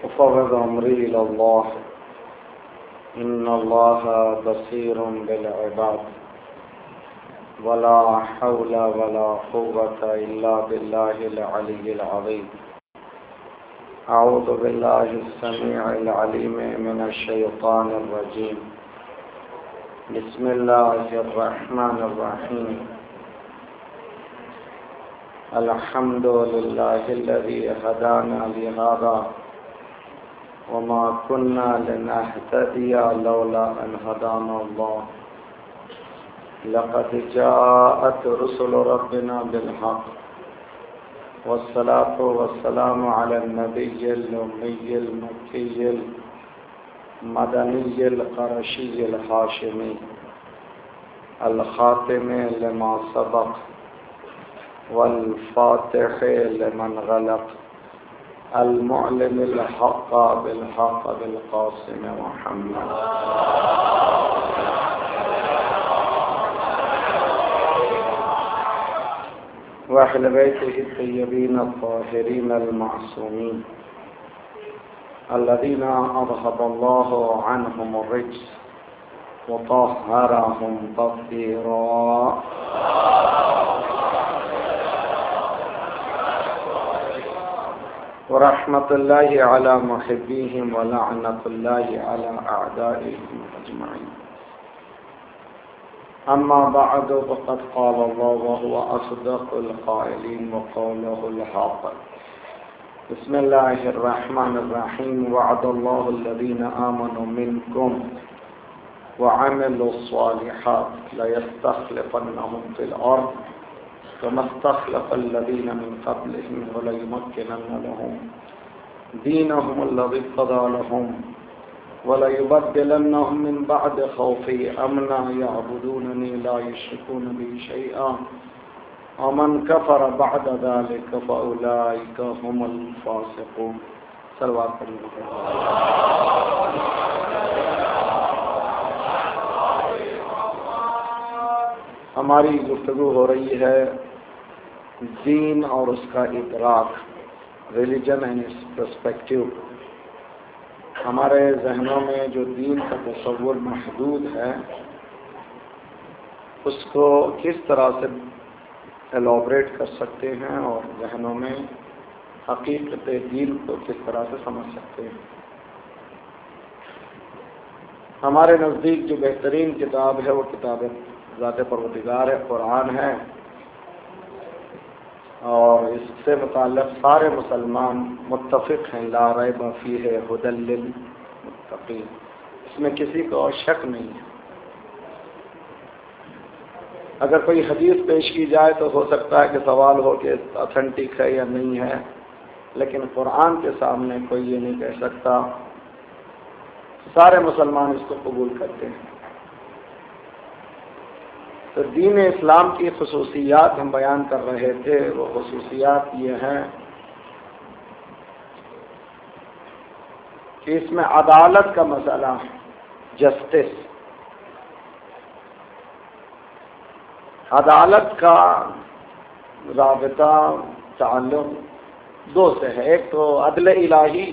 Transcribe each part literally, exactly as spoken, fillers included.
أفوض أمري إلى الله إن الله بصير بالعباد ولا حول ولا قوة إلا بالله العلي العظيم. أعوذ بالله السميع العليم من الشيطان الرجيم. بسم الله الرحمن الرحيم. الحمد لله الذي هدانا لهذا وما كنا لنهتدي لولا أن هدانا الله. لقد جاءت رسل ربنا بالحق والصلاة والسلام على النبي الأمي المكي المدني القرشي الهاشمي الخاتم لما سبق والفاتح لمن غلق المعلم الحق بالحق بالقاسم محمد وأهل بيته الطيبين الطاهرين المعصومين الذين أذهب الله عنهم الرجس وطهرهم تطهيرا. ورحمة الله على محبيهم ولعنة الله على أعدائهم أجمعين. أما بعد فقد قال الله وهو أصدق القائلين وقوله الحق. بسم الله الرحمن الرحيم. وعد الله الذين آمنوا منكم وعملوا الصالحات ليستخلفنهم في الأرض كما استخلف الذين من قبلهم وليمكنن لهم دينهم الذي ارتضى لهم وليبدلنهم من بعد خوفي أمنا يعبدونني لا يشركون بي شيئا ومن كفر بعد ذلك فأولئك هم الفاسقون. صلوات اللہ. ہماری گفتگو ہو رہی ہے دین اور اس کا ادراک، ریلیجن اینڈ اٹس پرسپیکٹیو. ہمارے ذہنوں میں جو دین کا تصور محدود ہے اس کو کس طرح سے ایلابریٹ کر سکتے ہیں اور ذہنوں میں حقیقت دین کو کس طرح سے سمجھ سکتے ہیں. ہمارے نزدیک جو بہترین کتاب ہے وہ کتاب ذات پروردگار ہے، قرآن ہے، اور اس سے متعلق سارے مسلمان متفق ہیں. لا ریب فیہ ھدی للمتقین، اس میں کسی کو شک نہیں ہے. اگر کوئی حدیث پیش کی جائے تو ہو سکتا ہے کہ سوال ہو کہ اتھینٹک ہے یا نہیں ہے، لیکن قرآن کے سامنے کوئی یہ نہیں کہہ سکتا. سارے مسلمان اس کو قبول کرتے ہیں. تو دین اسلام کی خصوصیات ہم بیان کر رہے تھے. وہ خصوصیات یہ ہیں کہ اس میں عدالت کا مسئلہ، جسٹس، عدالت کا رابطہ تعلق دو سے ہے. ایک تو عدل الہی،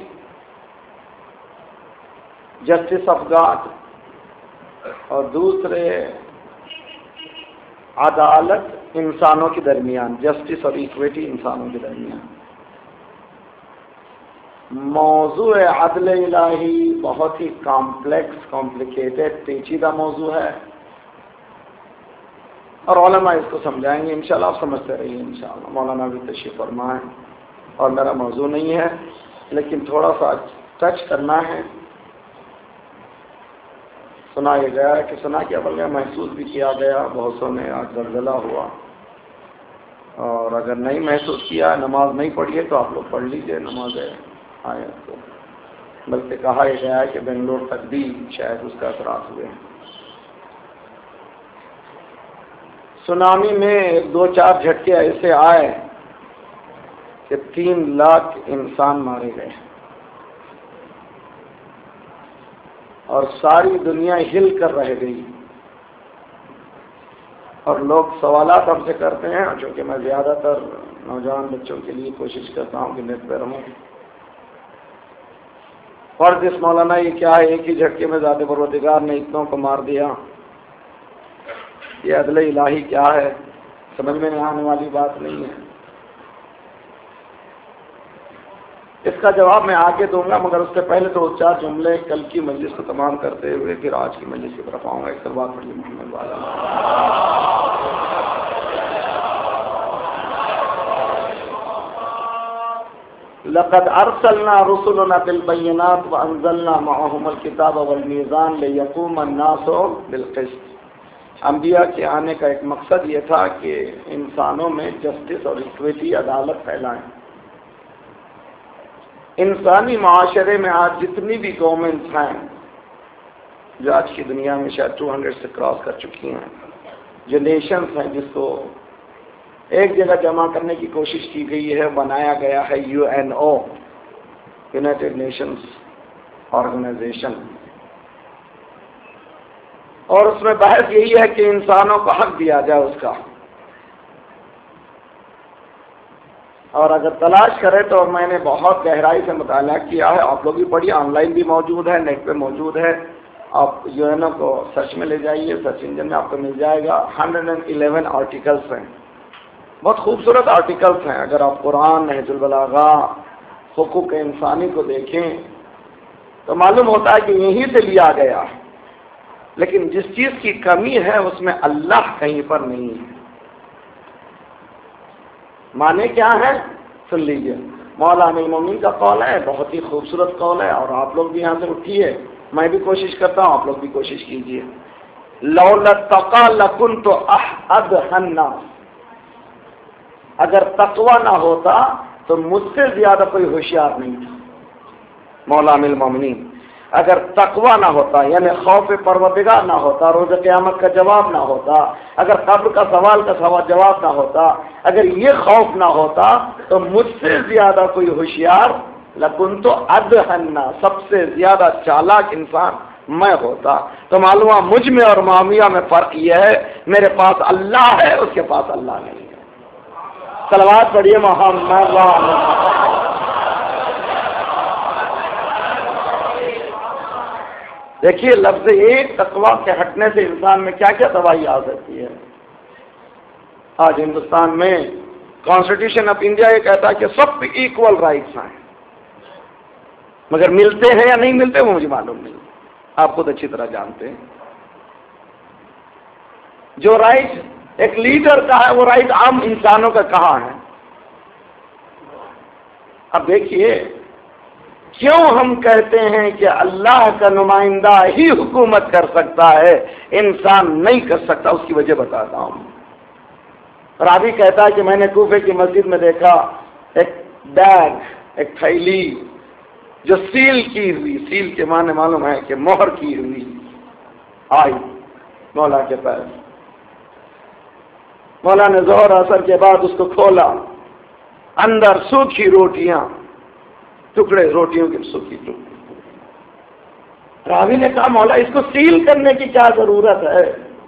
جسٹس آف گاڈ، اور دوسرے عدالت انسانوں کے درمیان، جسٹس اور ایکویٹی انسانوں کے درمیان. موضوع عدل الہی بہت ہی کمپلیکس، کمپلیکیٹڈ، پیچیدہ موضوع ہے، اور علماء اس کو سمجھائیں گے انشاءاللہ. آپ سمجھتے رہیے انشاءاللہ. مولانا بھی تشریف فرمائیں. اور میرا موضوع نہیں ہے لیکن تھوڑا سا ٹچ کرنا ہے. سنا یہ گیا کہ سنا کیا بول گیا محسوس بھی کیا گیا بہت سو نے. آج زلزلہ ہوا، اور اگر نہیں محسوس کیا، نماز نہیں پڑھی ہے تو آپ لوگ پڑھ لیجئے نماز آئے تو. بلکہ کہا یہ گیا ہے کہ بنگلور تک بھی شاید اس کا اثرات ہوئے ہیں. سونامی میں ایک دو چار جھٹکے ایسے آئے کہ تین لاکھ انسان مارے گئے، اور ساری دنیا ہل کر رہ گئی. اور لوگ سوالات ہم سے کرتے ہیں، چونکہ میں زیادہ تر نوجوان بچوں کے لیے کوشش کرتا ہوں کہ نیٹ پہ رہوں. فرض اس مولانا یہ کیا ہے، ایک ہی جھٹکے میں ذات پروردگار نے اتنوں کو مار دیا، یہ عدل الہی کیا ہے؟ سمجھ میں نہیں آنے والی بات نہیں ہے۔ اس کا جواب میں آگے دوں گا، مگر اس سے پہلے تو چار جملے کل کی مجلس کو تمام کرتے ہوئے پھر آج کی مجلس کی طرف آؤں گا۔ ایک بات پڑھیے محمد والا۔ لقد ارسلنا رسلنا بالبينات وانزلنا معهم الكتاب والميزان ليقوم الناس بالقسط۔ انبیاء کے آنے کا ایک مقصد یہ تھا کہ انسانوں میں جسٹس اور اکویٹی، عدالت پھیلائیں۔ انسانی معاشرے میں آج جتنی بھی گورنمنٹس ہیں جو آج کی دنیا میں شاید دو سو سے کراس کر چکی ہیں، جو نیشنز ہیں جس کو ایک جگہ جمع کرنے کی کوشش کی گئی ہے، بنایا گیا ہے U N O, United Nations Organisation, اور اس میں بحث یہی ہے کہ انسانوں کو حق دیا جائے اس کا۔ اور اگر تلاش کرے تو میں نے بہت گہرائی سے مطالعہ کیا ہے، آپ لوگ بھی پڑھیے، آن لائن بھی موجود ہے، نیٹ پہ موجود ہے، آپ یو این او کو سرچ میں لے جائیے، سرچ انجن میں آپ کو مل جائے گا۔ ہنڈریڈ اینڈ الیون آرٹیکلس ہیں، بہت خوبصورت آرٹیکلس ہیں۔ اگر آپ قرآن، نہج البلاغہ، حقوق انسانی کو دیکھیں تو معلوم ہوتا ہے کہ یہیں سے لیا گیا ہے، لیکن جس چیز کی کمی ہے اس میں اللہ کہیں پر نہیں ہے۔ معنی کیا ہے؟ سن لیجیے، مولا امیر المومنین کا قول ہے، بہت ہی خوبصورت قول ہے، اور آپ لوگ بھی یہاں سے اٹھیے، میں بھی کوشش کرتا ہوں، آپ لوگ بھی کوشش کیجیے۔ لولا التقى لكنت احد الناس، اگر تقوی نہ ہوتا تو مجھ سے زیادہ کوئی ہوشیار نہیں تھا۔ مولا امیر المومنین، اگر تقوی نہ ہوتا یعنی خوف پروردگار نہ ہوتا، روز قیامت کا جواب نہ ہوتا، اگر قبر کا سوال کا سوال جواب نہ ہوتا، اگر یہ خوف نہ ہوتا تو مجھ سے زیادہ کوئی ہوشیار لکنت ادھن الناس، سب سے زیادہ چالاک انسان میں ہوتا۔ تو معلوم ہے مجھ میں اور معاویہ میں فرق یہ ہے، میرے پاس اللہ ہے، اس کے پاس اللہ نہیں ہے۔ صلوات پڑھیے محمد وعلیہ۔ دیکھیے لفظ ایک تقوی کے ہٹنے سے انسان میں کیا کیا تباہی آ سکتی ہے۔ آج ہندوستان میں کانسٹیٹیوشن آف انڈیا یہ کہتا ہے کہ سب پہ ایکول رائٹس ہیں، مگر ملتے ہیں یا نہیں ملتے وہ مجھے معلوم نہیں، آپ خود اچھی طرح جانتے ہیں۔ جو رائٹ ایک لیڈر کا ہے وہ رائٹ عام انسانوں کا کہاں ہے؟ اب دیکھیے کیوں ہم کہتے ہیں کہ اللہ کا نمائندہ ہی حکومت کر سکتا ہے، انسان نہیں کر سکتا، اس کی وجہ بتاتا ہوں۔ راوی کہتا ہے کہ میں نے کوفے کی مسجد میں دیکھا ایک بیگ، ایک تھیلی جو سیل کی ہوئی، سیل کے معنی معلوم ہے کہ مہر کی ہوئی، آئی مولا کے پاس۔ مولا نے ظہر اثر کے بعد اس کو کھولا، اندر سوکھی روٹیاں، ٹکڑے روٹیوں کے سوکھی ٹکڑے۔ راوی نے کہا مولا اس کو سیل کرنے کی کیا ضرورت ہے؟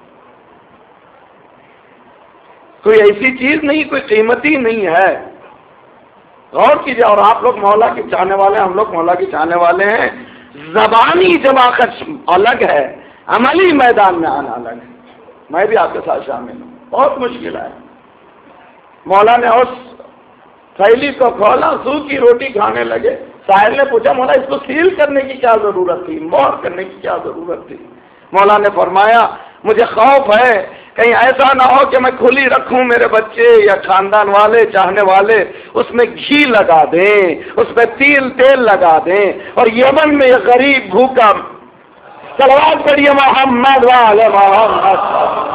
کوئی ایسی چیز نہیں، کوئی قیمتی نہیں ہے۔ غور کیجیے، اور آپ لوگ مولا کے چاہنے والے، ہم لوگ مولا کے چاہنے والے ہیں، زبانی جماعت الگ ہے، عملی میدان میں آنا الگ ہے۔ میں بھی آپ کے ساتھ شامل ہوں، بہت مشکل ہے۔ مولا نے اس تھیلی کو کھولا، سوکھی روٹی کھانے لگے۔ سائل نے پوچھا مولا اس کو سیل کرنے کی کیا ضرورت تھی، مہر کرنے کی کیا ضرورت تھی؟ مولا نے فرمایا مجھے خوف ہے کہیں ایسا نہ ہو کہ میں کھلی رکھوں، میرے بچے یا خاندان والے چاہنے والے اس میں گھی لگا دیں، اس میں تیل تیل لگا دیں، اور یمن میں یہ غریب بھوکا۔ صلوات پڑھیے محمد وعلی محمد۔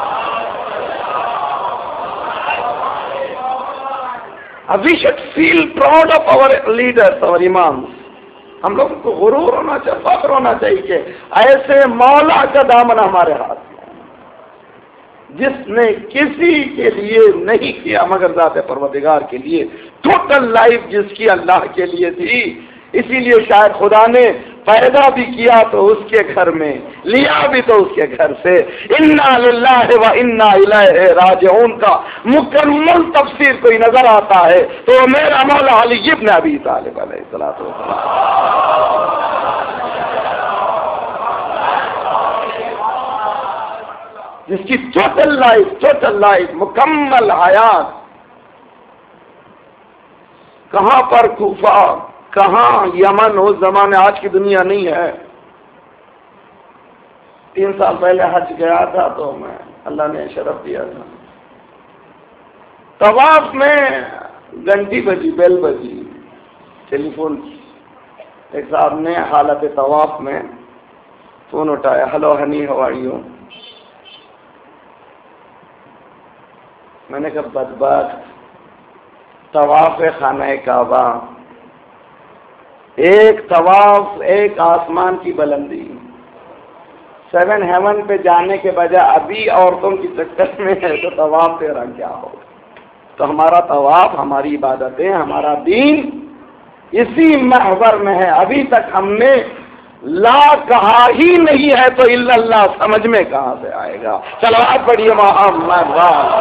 We should feel proud of our leaders, our imams. ہم لوگوں کو غرور ہونا چاہیے، فخر ہونا چاہیے کہ ایسے مولا کا دامن ہمارے ہاتھ میں، جس نے کسی کے لیے نہیں کیا مگر ذات پروردگار کے لیے، ٹوٹل لائف جس کی اللہ کے لیے تھی۔ اسی لیے شاید خدا نے پیدا بھی کیا تو اس کے گھر میں، لیا بھی تو اس کے گھر سے۔ انا للہ و انا الیہ راجعون کا مکمل تفسیر کوئی نظر آتا ہے تو میرا مولا علی ابن ابی طالب علیہ الصلوۃ والسلام۔ جس کی ٹوٹل لائف ٹوٹل لائف مکمل حیات، کہاں پر کوفہ، کہاں یمن، اس زمانے آج کی دنیا نہیں ہے۔ تین سال پہلے حج گیا تھا تو میں اللہ نے شرف دیا تھا، طواف میں گھنٹی بجی، بیل بجی، ٹیلی فون، ایک صاحب نے حالت طواف میں فون اٹھایا، hello honey how are you? میں نے کہا بدبخت، طواف خانہ کعبہ، ایک طواف ایک آسمان کی بلندی، سیون ہیون پہ جانے کے بجائے ابھی عورتوں کی چکر میں ہے تو طواف تیرا کیا ہوگا؟ تو ہمارا طواف، ہماری عبادتیں، ہمارا دین اسی محور میں ہے۔ ابھی تک ہم نے لا کہا ہی نہیں ہے تو الا اللہ سمجھ میں کہاں سے آئے گا؟ صلوات پڑھیے محمد وال۔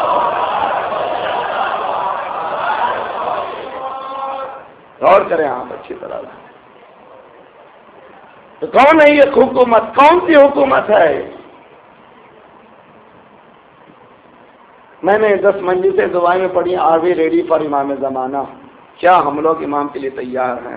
غور کریں آپ اچھی طرح سے، تو کون ہے یہ حکومت؟ کون سی حکومت ہے؟ میں نے دس مجلسیں دعائیں میں پڑھی، آر وی ریڈی فار امام زمانہ؟ کیا ہم لوگ امام کے لیے تیار ہیں؟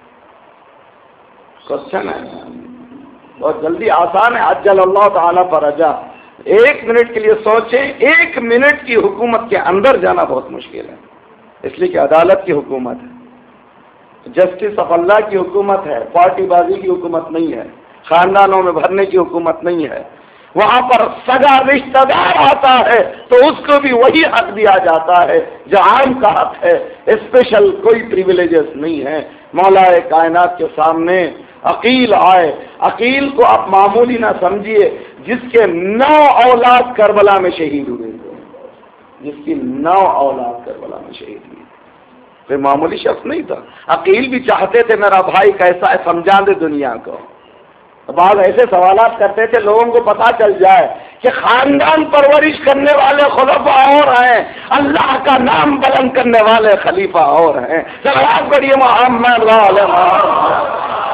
کوشچن ہے، بہت جلدی، آسان ہے، عجل اللہ تعالیٰ فرجا۔ ایک منٹ کے لیے سوچیں، ایک منٹ کی حکومت کے اندر جانا بہت مشکل ہے، اس لیے کہ عدالت کی حکومت ہے، جسٹس آف اللہ کی حکومت ہے، پارٹی بازی کی حکومت نہیں ہے، خاندانوں میں بھرنے کی حکومت نہیں ہے۔ وہاں پر سگا رشتہ دار آتا ہے تو اس کو بھی وہی حق دیا جاتا ہے جو عام کا حق ہے، اسپیشل کوئی پریویلیجز نہیں ہے۔ مولا کائنات کے سامنے عقیل آئے، عقیل کو آپ معمولی نہ سمجھیے، جس کے نو اولاد کربلا میں شہید ہوئے تھے، جس کی نو اولاد کربلا میں شہید ہوئی، کوئی معمولی شخص نہیں تھا۔ عقیل بھی چاہتے تھے میرا بھائی کیسا ہے سمجھا دے دنیا کو۔ بعض ایسے سوالات کرتے تھے لوگوں کو پتا چل جائے کہ خاندان پرورش کرنے والے خلفاء اور ہیں، اللہ کا نام بلند کرنے والے خلیفہ اور ہیں۔ صلوات پڑھیے محمد وعلی محمد۔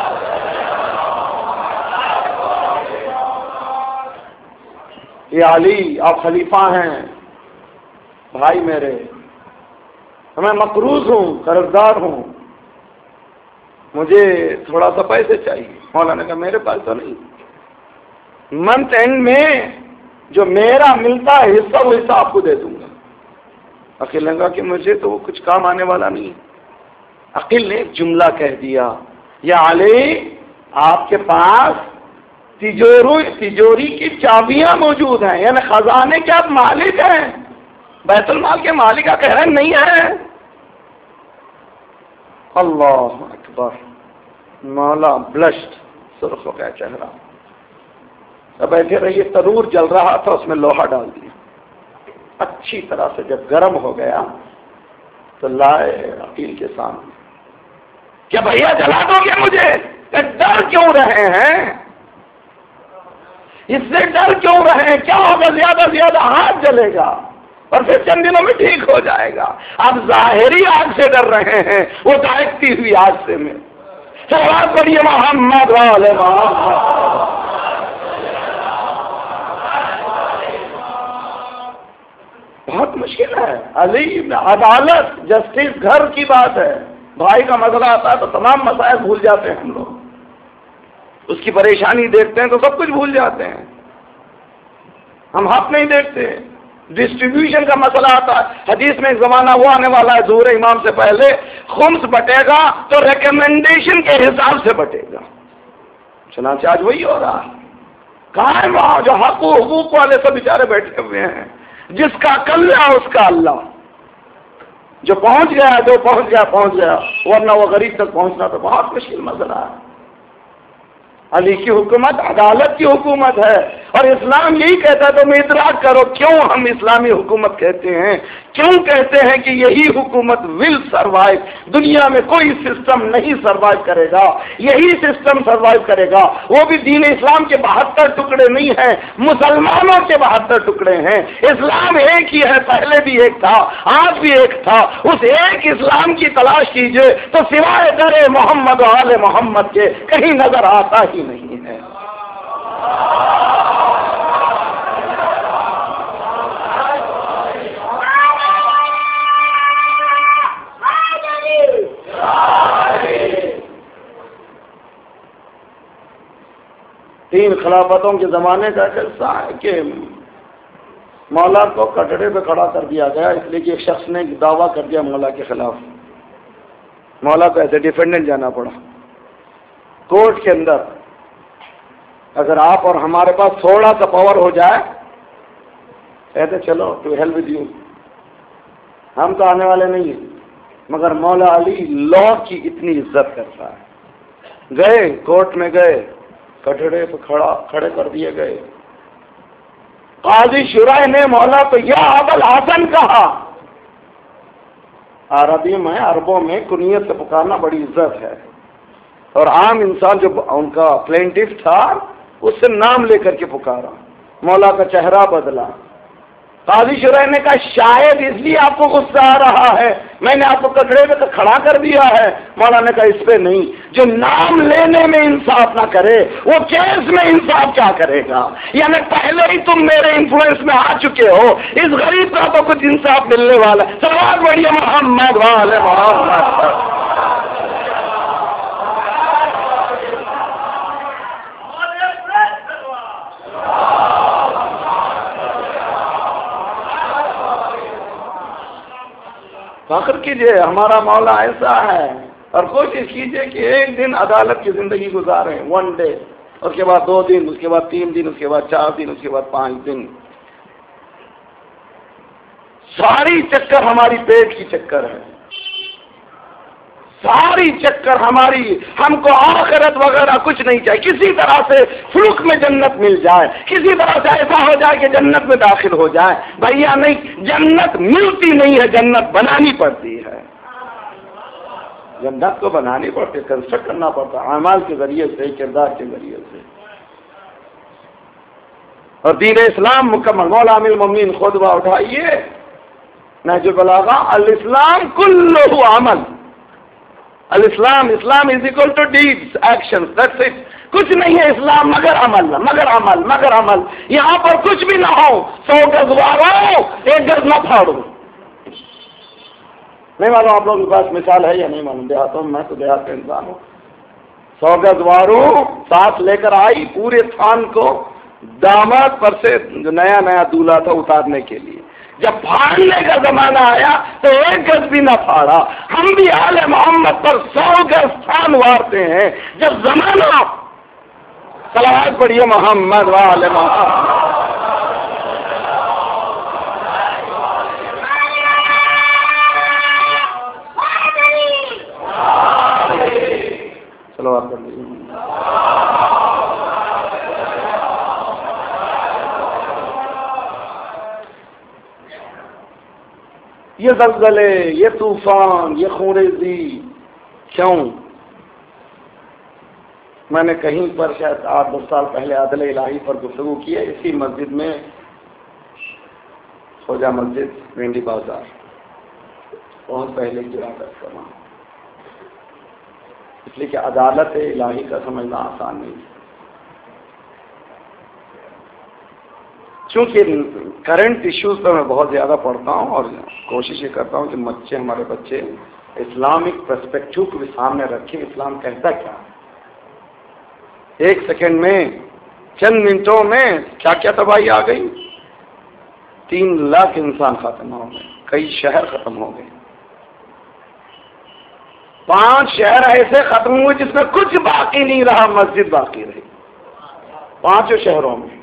یہ علی آپ خلیفہ ہیں، بھائی میرے، میں مقروض ہوں، قرضدار ہوں، مجھے تھوڑا سا پیسے چاہیے۔ مولانا نے کہا میرے پاس تو نہیں، منتھ اینڈ میں جو میرا ملتا ہے حصہ وہ حصہ آپ کو دے دوں گا۔ عقیل نے کہا کہ مجھے تو وہ کچھ کام آنے والا نہیں۔ عقیل نے ایک جملہ کہہ دیا، یا علی آپ کے پاس تجورو تجوری کی چابیاں موجود ہیں، یعنی خزانے کے آپ مالک ہیں، بیت المال کے مالک کا کہہ رہے ہیں نہیں ہے۔ اللہ اکبر، مولا بلشٹ، سرخ ہو گیا چہرہ۔ اب بیٹھے رہیے، تنور جل رہا تھا، اس میں لوہا ڈال دیا، اچھی طرح سے جب گرم ہو گیا تو لائے عقیل کے سامنے۔ کیا بھیا جلا دو گے مجھے؟ کہ ڈر کیوں رہے ہیں؟ اس سے ڈر کیوں رہے ہیں؟ کیا ہوگا؟ زیادہ زیادہ ہاتھ جلے گا اور پھر چند دنوں میں ٹھیک ہو جائے گا۔ آپ ظاہری آگ سے ڈر رہے ہیں، وہ دائکتی ہوئی آگ سے میں۔ صلوات پڑھیے محمد وعلی محمد۔ بہت مشکل ہے علی، عدالت، جسٹس گھر کی بات ہے، بھائی کا مسئلہ آتا ہے تو تمام مسائل بھول جاتے ہیں ہم لوگ، اس کی پریشانی دیکھتے ہیں تو سب کچھ بھول جاتے ہیں، ہم حق نہیں دیکھتے۔ ڈسٹریبیوشن کا مسئلہ آتا ہے، حدیث میں ایک زمانہ وہ آنے والا ہے ظہور امام سے پہلے خمس بٹے گا تو ریکمنڈیشن کے حساب سے بٹے گا، چنانچہ آج وہی ہو رہا ہے۔ کہاں ہے وہاں جو حق و حقوق والے سب بیچارے بیٹھے ہوئے ہیں، جس کا کلہ اس کا اللہ، جو پہنچ گیا جو پہنچ گیا پہنچ گیا، ورنہ وہ غریب تک پہنچنا تو بہت مشکل مسئلہ ہے۔ علی کی حکومت عدالت کی حکومت ہے، اور اسلام یہی کہتا ہے، تو میں ادراک کرو کیوں ہم اسلامی حکومت کہتے ہیں، کیوں کہتے ہیں کہ یہی حکومت ول سروائیو، دنیا میں کوئی سسٹم نہیں سروائیو کرے گا، یہی سسٹم سروائیو کرے گا۔ وہ بھی دین اسلام کے بہتر ٹکڑے نہیں ہیں، مسلمانوں کے بہتر ٹکڑے ہیں۔ اسلام ایک ہی ہے، پہلے بھی ایک تھا، آج بھی ایک تھا، اس ایک اسلام کی تلاش کیجئے تو سوائے در محمد و آل محمد کے کہیں نظر آتا ہی نہیں ہے۔ تین خلافتوں کے زمانے کا قصہ ہے کہ مولا کو کٹڑے پہ کھڑا کر دیا گیا، اس لیے کہ ایک شخص نے دعویٰ کر دیا مولا کے خلاف. مولا کو ایسے ڈیفینڈنٹ جانا پڑا کورٹ کے اندر. اگر آپ اور ہمارے پاس تھوڑا سا پاور ہو جائے کہتے چلو ٹو ہیل ود یو، ہم تو آنے والے نہیں ہیں. مگر مولا علی لا کی اتنی عزت کرتا ہے. گئے کورٹ میں گئے، کٹڑے پہ کھڑا کھڑے کر دیے گئے. قاضی شرائح نے مولا کو یا ابوالحسن کہا. عربی میں عربوں میں کنیت سے پکارنا بڑی عزت ہے، اور عام انسان جو ان کا پلینٹف تھا اس سے نام لے کر کے پکارا. مولا کا چہرہ بدلا. قاضی شرائح نے کہا شاید اس لیے آپ کو غصہ آ رہا ہے، میں نے آپ کو کٹڑے پہ کھڑا کر دیا ہے. مولا نے کہا اس پہ نہیں، جو نام لینے میں انصاف نہ کرے وہ کیس میں انصاف کیا کرے گا؟ یعنی پہلے ہی تم میرے انفلوئنس میں آ چکے ہو، اس غریب کا تو کچھ انصاف ملنے والا. سلوات بڑھیا محمد والے محمد. فخر کیجئے ہمارا مولا ایسا ہے، اور کوشش کیجئے کہ ایک دن عدالت کی زندگی گزاریں. ون ڈے، اس کے بعد دو دن، اس کے بعد تین دن، اس کے بعد چار دن، اس کے بعد پانچ دن. ساری چکر ہماری پیٹ کی چکر ہے، ساری چکر ہماری. ہم کو آخرت وغیرہ کچھ نہیں چاہیے. کسی طرح سے فلک میں جنت مل جائے، کسی طرح سے ایسا ہو جائے کہ جنت میں داخل ہو جائے. بھیا نہیں، جنت ملتی نہیں ہے، جنت بنانی پڑتی ہے. جنت کو بنانی پڑتی ہے، کنسٹرکٹ کرنا پڑتا ہے اعمال کے ذریعے سے، کردار کے ذریعے سے. اور دین اسلام مکمل. مولا امیر المومنین خطبہ اٹھائیے نہج البلاغہ. الاسلام کلہ عمل. الاسلام Islam is equal to deeds, action, that's it. کچھ نہیں ہے اسلام مگر عمل، مگر عمل، مگر عمل. یہاں پر کچھ بھی نہ ہو، سو گز وارو ایک گز نہ پھاڑو. نہیں معلوم آپ لوگوں کے پاس مثال ہے یا نہیں معلوم. دیہاتوں میں تو دیہات کا انسان ہوں. سو گز وارو ساتھ لے کر آئی پورے تھان کو داماد پر سے جو نیا نیا دولہا تھا اتارنے کے لیے. جب پھاڑنے کا زمانہ آیا تو ایک گز بھی نہ پھاڑا. ہم بھی آل محمد پر سو گز تھان وارتے ہیں. جب زمانہ صلوات پڑھیے محمد وآل محمد. صلوات پڑھیے. یہ زلزلے، یہ طوفان، یہ خونریزی کیوں؟ میں نے کہیں پر شاید آٹھ دس سال پہلے عدل الہی پر گفتگو کی ہے، اسی مسجد میں، خوجہ مسجد وینڈی بازار، بہت پہلے کی رات ہے. اس لیے کہ عدالت الہی کا سمجھنا آسان نہیں ہے. چونکہ کرنٹ ایشوز پہ میں بہت زیادہ پڑھتا ہوں اور کوشش یہ کرتا ہوں کہ بچے ہمارے بچے اسلامک پرسپیکٹو کو بھی سامنے رکھیں. اسلام کہتا کیا ہے؟ ایک سیکنڈ میں، چند منٹوں میں کیا کیا تباہی آ گئی. تین لاکھ انسان ختم ہو گئے، کئی شہر ختم ہو گئے. پانچ شہر ایسے ختم ہوئے جس میں کچھ باقی نہیں رہا، مسجد باقی رہی پانچوں شہروں میں.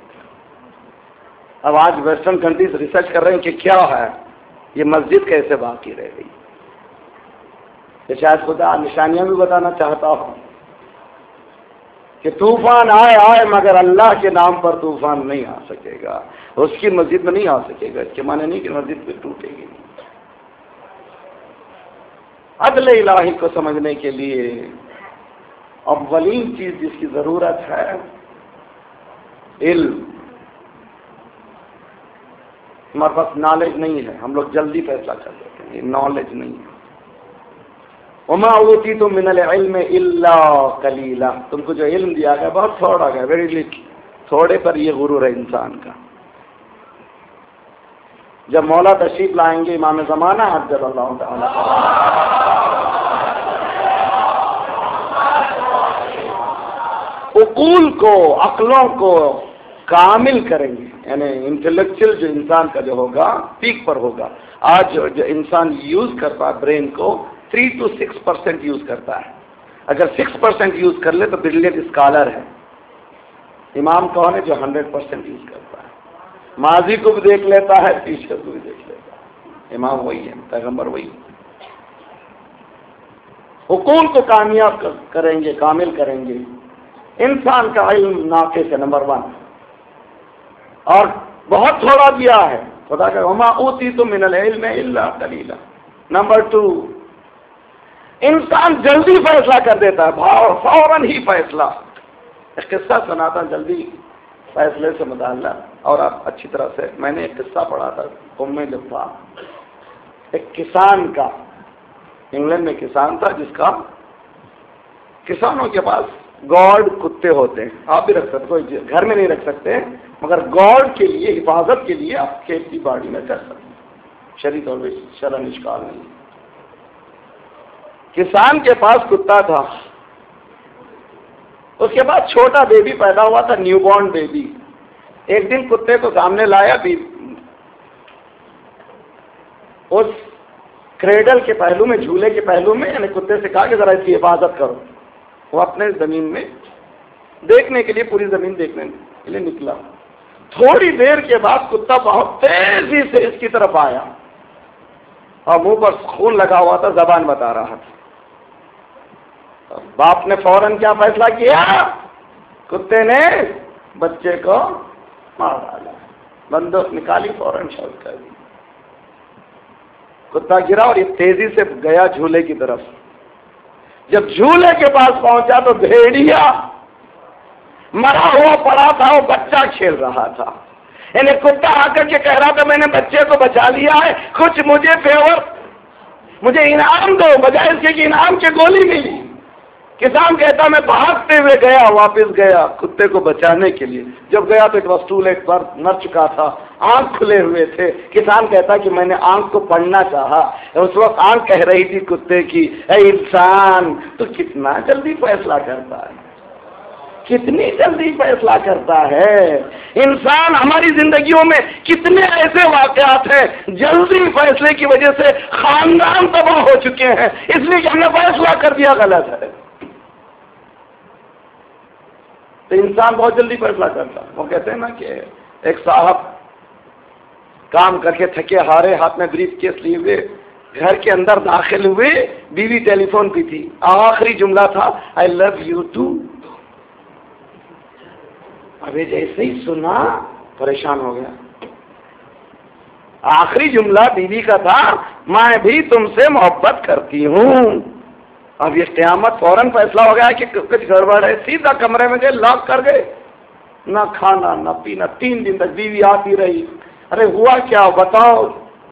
اب آج ویسٹرن کنٹریز ریسرچ کر رہے ہیں کہ کیا ہے یہ مسجد کیسے باقی رہ گئی. کہ شاید خدا نشانیاں بھی بتانا چاہتا ہوں کہ طوفان آئے آئے مگر اللہ کے نام پر طوفان نہیں آ سکے گا. اس کی مسجد میں نہیں آ سکے گا، اس کے معنی نہیں کہ مسجد پہ ٹوٹے گی. عدل الہی کو سمجھنے کے لیے اولین چیز جس کی ضرورت ہے علم. ہمارے پاس نالج نہیں ہے، ہم لوگ جلدی فیصلہ کر لیتے ہیں. یہ نالج نہیں ہے. وما اوتیتم من العلم الا قلیلا. تم کو جو علم دیا گیا بہت تھوڑا گیا، ویری لٹل. تھوڑے پر یہ غرور ہے انسان کا. جب مولا تشریف لائیں گے امام زمانہ عجل اللہ تعالی، عقول کو، عقلوں کو کامل کریں گے، یعنی انٹلیکچوئل جو انسان کا جو ہوگا پیک پر ہوگا. آج جو, جو انسان یوز کرتا ہے برین کو three to six percent use کرتا ہے. اگر سکس پرسینٹ یوز کر لے تو بریلینٹ اسکالر ہے. امام کون ہے جو ہنڈریڈ پرسینٹ یوز کرتا ہے؟ ماضی کو بھی دیکھ لیتا ہے، فیوچر کو بھی دیکھ لیتا ہے. امام وہی ہے، پیغمبر وہی ہے. حقوق کو کامیاب کریں گے، کامل کریں گے. انسان کا علم ناقص ہے نمبر ون، اور بہت تھوڑا دیا ہے. خدا کا وما اوتیتم من العلم الا قلیلا. نمبر ٹو، انسان جلدی فیصلہ کر دیتا ہے، فوراً ہی فیصلہ. ایک قصہ سناتا جلدی فیصلے سے متعلق، اور آپ اچھی طرح سے، میں نے ایک قصہ پڑھا تھا قوم میں جب تھا. ایک کسان کا، انگلینڈ میں کسان تھا جس کا، کسانوں کے پاس گاڈ کتے ہوتے ہیں. آپ بھی رکھ سکتے، کوئی گھر میں نہیں رکھ سکتے، مگر گاڈ کے لیے، حفاظت کے لیے آپ کھیتی باڑی میں کر سکتے ہیں، شرعی طور پہ شرعاً اشکال نہیں. کسان کے پاس کتا تھا، اس کے بعد چھوٹا بیبی پیدا ہوا تھا، نیو بورن بیبی. ایک دن کتے کو سامنے لایا، بھی اس کریڈل کے پہلو میں، جھولے کے پہلو میں، یعنی کتے سے کہا کہ ذرا اس کی حفاظت کرو. وہ اپنے زمین میں دیکھنے کے لیے، پوری زمین دیکھنے کے لیے نکلا. تھوڑی دیر کے بعد کتا بہت تیزی سے اس کی طرف آیا اور منہ پر خون لگا ہوا تھا، زبان بتا رہا تھا. باپ نے فوراً کیا فیصلہ کیا؟ کتے نے بچے کو مار ڈالا، بندوق نکالی، فوراً شوٹ کر دی. کتا گرا اور یہ تیزی سے گیا جھولے کی طرف. جب جھولے کے پاس پہنچا تو بھیڑیا مرا ہوا پڑا تھا، وہ بچہ کھیل رہا تھا. یعنی کتا آ کر کے کہہ رہا تھا میں نے بچے کو بچا لیا ہے، کچھ مجھے فیور، مجھے انعام دو، بجائے اس کے کہ انعام کی گولی ملی. کسان کہتا میں بھاگتے ہوئے گیا، واپس گیا کتے کو بچانے کے لیے. جب گیا تو ایک وسطول ایک بار مر چکا تھا، آنکھ کھلے ہوئے تھے. کسان کہتا کہ میں نے آنکھ کو پڑھنا چاہا. اس وقت آنکھ کہہ رہی تھی کتے کی، اے انسان تو کتنا جلدی فیصلہ کرتا ہے، کتنی جلدی فیصلہ کرتا ہے. انسان ہماری زندگیوں میں کتنے ایسے واقعات ہیں جلدی فیصلے کی وجہ سے خاندان تباہ ہو چکے ہیں، اس لیے کہ ہم نے فیصلہ کر دیا غلط ہے. تو انسان بہت جلدی فیصلہ کرتا. وہ کہتے ہیں نا کہ ایک صاحب کام کر کے تھکے ہارے، ہاتھ میں بریف کیس لیے ہوئے گھر کے اندر داخل ہوئے، بیوی ٹیلی فون پہ تھی. آخری جملہ تھا آئی لو یو ٹو. ابھی جیسے ہی سنا پریشان ہو گیا. آخری جملہ بیوی کا تھا میں بھی تم سے محبت کرتی ہوں. اب یہ قیامت فوراً فیصلہ ہو گیا کہ کچھ گڑبڑ ہے. سیدھا کمرے میں گئے، لاک کر گئے، نہ کھانا نہ پینا. تین دن تک بیوی آتی رہی، ارے ہوا کیا بتاؤ.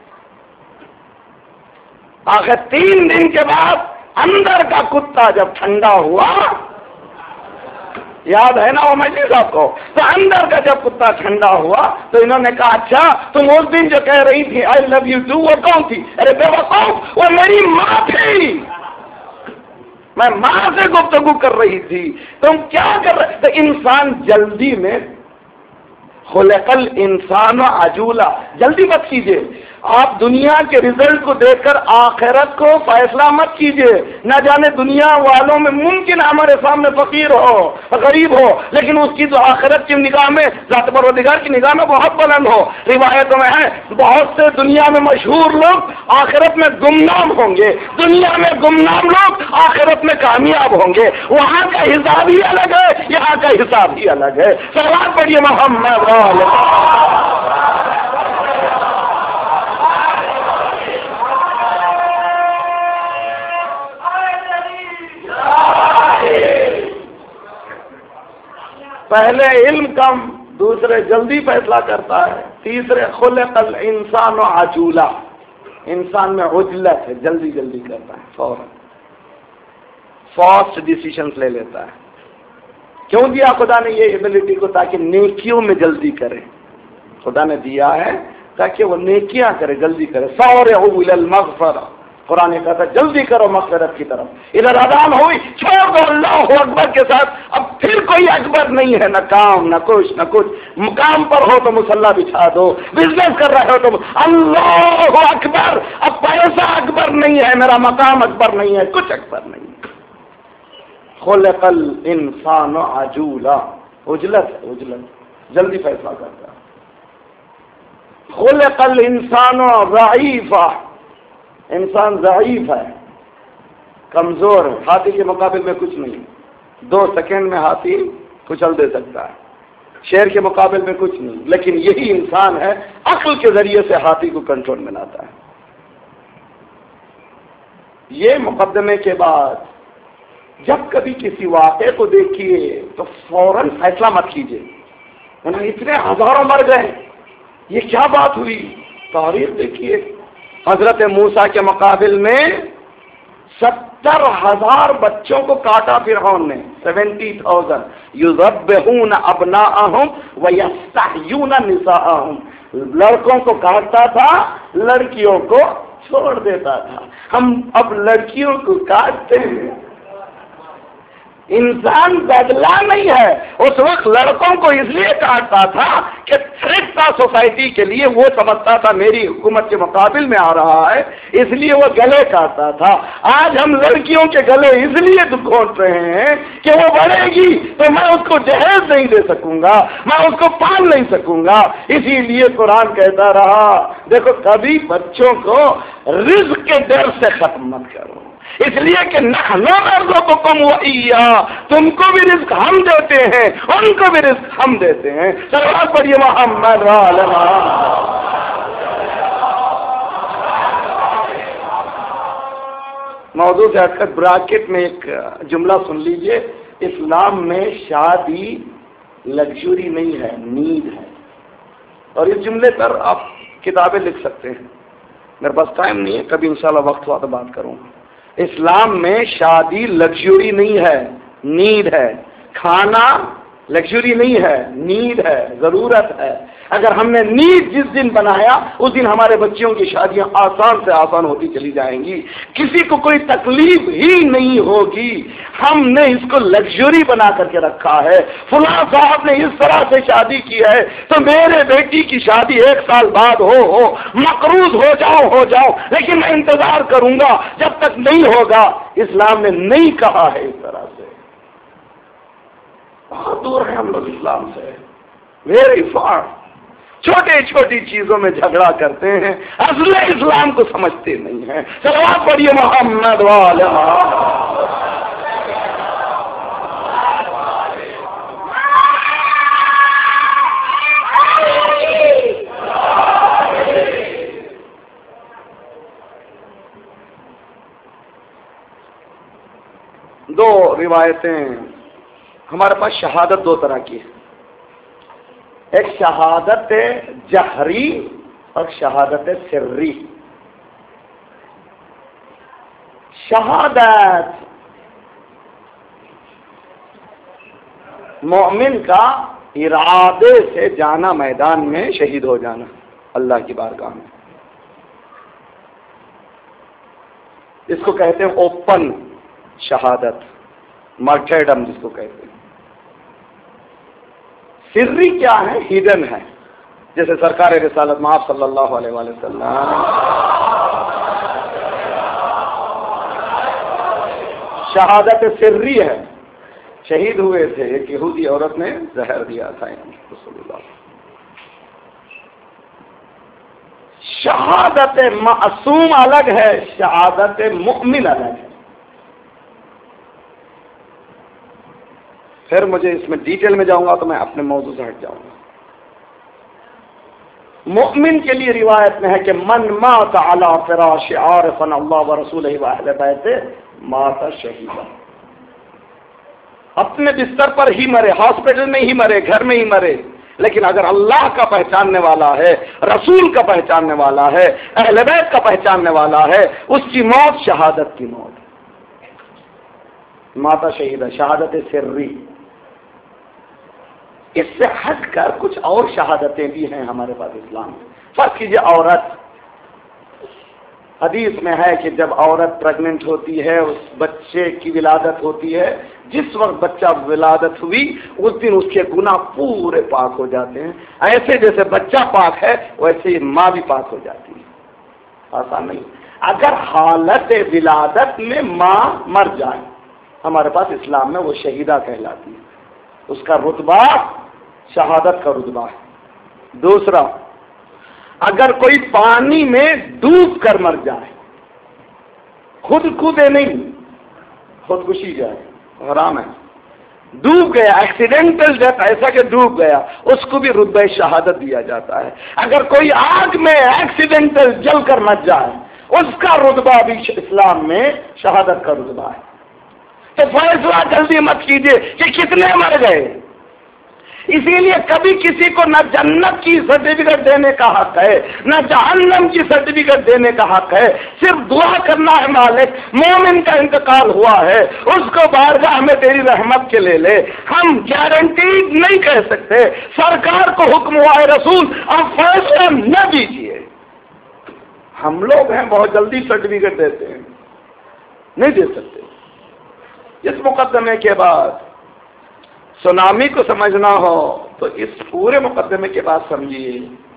آخر تین دن کے بعد اندر کا کتا جب ٹھنڈا ہوا، یاد ہے نا وہ مجلس آپ کو، تو اندر کا جب کتا ٹھنڈا ہوا تو انہوں نے کہا اچھا تم اس دن جو کہہ رہی تھی آئی لو یو ٹو، وہ کون تھی؟ ارے بے وقوف، وہ میری ماں تھی، میں ماں سے گفتگو کر رہی تھی. تم کیا کر رہے تو انسان جلدی میں، خلق الانسان عجولا، جلدی مت کیجیے. آپ دنیا کے رزلٹ کو دیکھ کر آخرت کو فیصلہ مت کیجیے. نہ جانے دنیا والوں میں ممکن ہمارے سامنے فقیر ہو، غریب ہو، لیکن اس کی تو آخرت کی نگاہ میں، ذات پروردگار کی نگاہ میں بہت بلند ہو. روایتوں میں ہے بہت سے دنیا میں مشہور لوگ آخرت میں گمنام ہوں گے، دنیا میں گمنام لوگ آخرت میں کامیاب ہوں گے. وہاں کا حساب ہی الگ ہے، یہاں کا حساب ہی الگ ہے. سوال پڑھیے محمد پہلے علم کم، دوسرے جلدی فیصلہ کرتا ہے، تیسرے خلق الانسان عجولا، انسان میں عجلت ہے، جلدی جلدی کرتا ہے، فوراً فاسٹ ڈیسیشنز لے لیتا ہے. کیوں دیا خدا نے یہ ایبلٹی کو؟ تاکہ نیکیوں میں جلدی کرے. خدا نے دیا ہے تاکہ وہ نیکیاں کرے، جلدی کرے. سارعوا الی المغفرہ، قرآن نے کہا تھا جلدی کرو مغفرت کی طرف. ادھر اذان ہوئی، چھوڑ دو اللہ اللہ اکبر کے ساتھ اب پھر کوئی اکبر نہیں ہے، نہ کام نہ کچھ نہ کچھ. مقام پر ہو تو مصلی بچھا دو، بزنس کر رہے ہو تو اللہ اکبر. اب پیسہ اکبر نہیں ہے، میرا مقام اکبر نہیں ہے، کچھ اکبر نہیں. خلق الانسان عجولا، عجلت ہے، عجلت، جلدی فیصلہ کرتا. خلق الانسان ضعیفا، انسان ضعیف ہے، کمزور ہے، ہاتھی کے مقابل میں کچھ نہیں. دو سیکنڈ میں ہاتھی کچل دے سکتا ہے، شیر کے مقابل میں کچھ نہیں. لیکن یہی انسان ہے عقل کے ذریعے سے ہاتھی کو کنٹرول میں لاتا ہے. یہ مقدمے کے بعد جب کبھی کسی واقعے کو دیکھیے تو فوراً فیصلہ مت کیجیے. اتنے ہزاروں مر گئے، یہ کیا بات ہوئی؟ تاریخ دیکھیے، حضرت موسیٰ کے مقابل میں ستر ہزار بچوں کو کاٹا فرعون نے، سیونٹی تھاؤزینڈ یذبحون ابناءہم ویستحیون نساءہم. لڑکوں کو کاٹتا تھا، لڑکیوں کو چھوڑ دیتا تھا. ہم اب لڑکیوں کو کاٹتے ہیں. انسان بدلا نہیں ہے، اس وقت لڑکوں کو اس لیے کاٹتا تھا کہ تھریٹ تھا سوسائٹی کے لیے، وہ سمجھتا تھا میری حکومت کے مقابل میں آ رہا ہے، اس لیے وہ گلے کاٹتا تھا. آج ہم لڑکیوں کے گلے اس لیے گھونٹ رہے ہیں کہ وہ بڑھے گی تو میں اس کو جہیز نہیں دے سکوں گا، میں اس کو پال نہیں سکوں گا. اسی لیے قرآن کہتا رہا دیکھو کبھی بچوں کو رزق کے ڈر سے ختم مت کرو، اس لیے کہ نحن نرزقکم وإیا، تم کو بھی رزق ہم دیتے ہیں، ان کو بھی رزق ہم دیتے ہیں. صلوات پڑھیے محمد وعلی موضوع سے ہٹ کر براکٹ میں ایک جملہ سن لیجئے. اسلام میں شادی لگژری نہیں ہے، نیڈ ہے. اور اس جملے پر آپ کتابیں لکھ سکتے ہیں، میرے پاس ٹائم نہیں ہے، کبھی انشاءاللہ وقت ہوا تو بات کروں گا. اسلام میں شادی لگژری نہیں ہے، نیڈ ہے. کھانا لگژری نہیں ہے، نیڈ ہے، ضرورت ہے. اگر ہم نے نیڈ جس دن بنایا اس دن ہمارے بچوں کی شادیاں آسان سے آسان ہوتی چلی جائیں گی، کسی کو کوئی تکلیف ہی نہیں ہوگی. ہم نے اس کو لگژری بنا کر کے رکھا ہے. فلاں صاحب نے اس طرح سے شادی کی ہے تو میرے بیٹی کی شادی ایک سال بعد ہو ہو مقروض ہو جاؤ ہو جاؤ لیکن میں انتظار کروں گا جب تک نہیں ہوگا. اسلام نے نہیں کہا ہے اس طرح سے. بہت دور ہے ہم لوگ اسلام سے، ویری فار. چھوٹے چھوٹی چیزوں میں جھگڑا کرتے ہیں، اصل اسلام کو سمجھتے نہیں ہیں. صلوات پڑھیے محمد وعلی دو روایتیں ہمارے پاس. شہادت دو طرح کی ہے، ایک شہادت جہری اور شہادت سری. شہادت مومن کا ارادے سے جانا میدان میں شہید ہو جانا اللہ کی بارگاہ میں. اس کو کہتے ہیں اوپن شہادت، مارٹرڈم جس کو کہتے ہیں. سری کیا ہے؟ ہیڈن ہے. جیسے سرکار رسالت مآب صلی اللہ علیہ وآلہ وسلم شہادت سری ہے، شہید ہوئے تھے. ایک یہودی عورت نے زہر دیا تھا رسول اللہ. شہادت معصوم الگ ہے، شہادت مؤمن الگ ہے. پھر مجھے اس میں ڈیٹیل میں جاؤں گا تو میں اپنے موضوع سے ہٹ جاؤں گا. مؤمن کے لیے روایت میں ہے کہ من مات علی فراش عارفا اللہ ورسولہ واہل بیت مات شہیدا. اپنے بستر پر ہی مرے، ہاسپٹل میں ہی مرے، گھر میں ہی مرے، لیکن اگر اللہ کا پہچاننے والا ہے، رسول کا پہچاننے والا ہے، اہل بیت کا پہچاننے والا ہے، اس کی موت شہادت کی موت. ماتا شہیدہ شہادت سری. اس سے ہٹ کر کچھ اور شہادتیں بھی ہیں ہمارے پاس اسلام میں. فرض کیجیے عورت، حدیث میں ہے کہ جب عورت پریگننٹ ہوتی ہے، اس بچے کی ولادت ہوتی ہے، جس وقت بچہ ولادت ہوئی اس دن اس کے گناہ پورے پاک ہو جاتے ہیں. ایسے جیسے بچہ پاک ہے ویسے ہی ماں بھی پاک ہو جاتی ہے. آسان نہیں. اگر حالت ولادت میں ماں مر جائے، ہمارے پاس اسلام میں وہ شہیدہ کہلاتی ہے، اس کا رتبہ شہادت کا رتبہ ہے. دوسرا، اگر کوئی پانی میں ڈوب کر مر جائے، خود کودے نہیں، خودکشی جائے، حرام ہے، ڈوب گیا، ایکسیڈنٹل ڈیتھ، ایسا کہ ڈوب گیا، اس کو بھی رتبہ شہادت دیا جاتا ہے. اگر کوئی آگ میں ایکسیڈنٹل جل کر مر جائے، اس کا رتبہ بھی اسلام میں شہادت کا رتبہ ہے. تو فیصلہ جلدی مت کیجیے کہ کتنے مر گئے. اسی لیے کبھی کسی کو نہ جنت کی سرٹیفکیٹ دینے کا حق ہے نہ جہنم کی سرٹیفکیٹ دینے کا حق ہے. صرف دعا کرنا ہے، مالک مومن کا انتقال ہوا ہے، اس کو بارگاہ میں تیری رحمت کے لے لے. ہم گارنٹی نہیں کہہ سکتے. سرکار کو حکم ہوا ہے رسول اب فیصلہ نہ دیجیے. ہم لوگ ہیں بہت جلدی سرٹیفکیٹ دیتے ہیں، نہیں دے سکتے. اس مقدمے کے بعد سونامی کو سمجھنا ہو تو اس پورے مقدمے کے بعد سمجھیے.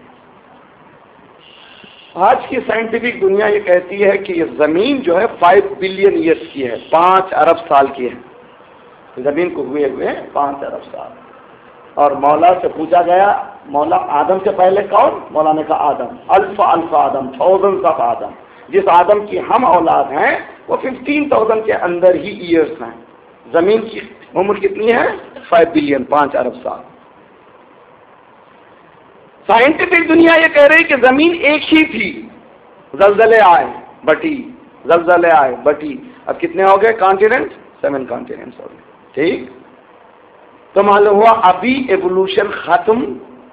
آج کی سائنٹیفک دنیا یہ کہتی ہے کہ یہ زمین جو ہے فائیو بلین ایئرس کی ہے، پانچ ارب سال کی ہے. زمین کو ہوئے ہوئے پانچ ارب سال. اور مولا سے پوچھا گیا، مولا آدم سے پہلے کون؟ مولا نے کہا آدم. الف الف آدم، تھاؤزنڈ آف آدم. جس آدم کی ہم اولاد ہیں وہ ففٹین تھاؤزینڈ کے اندر ہی ایئرس ہیں. زمین کی عمر کتنی ہے؟ فائیو بلین، پانچ ارب سال. سائنٹیفک دنیا یہ کہہ رہی کہ زمین ایک ہی تھی، زلزلے آئے بٹی، زلزلے آئے بٹی. اب کتنے ہو گئے کانٹیننٹ؟ سیون کانٹیننٹس ہو گئے. ٹھیک، تو معلوم ہوا ابھی ایوولوشن ختم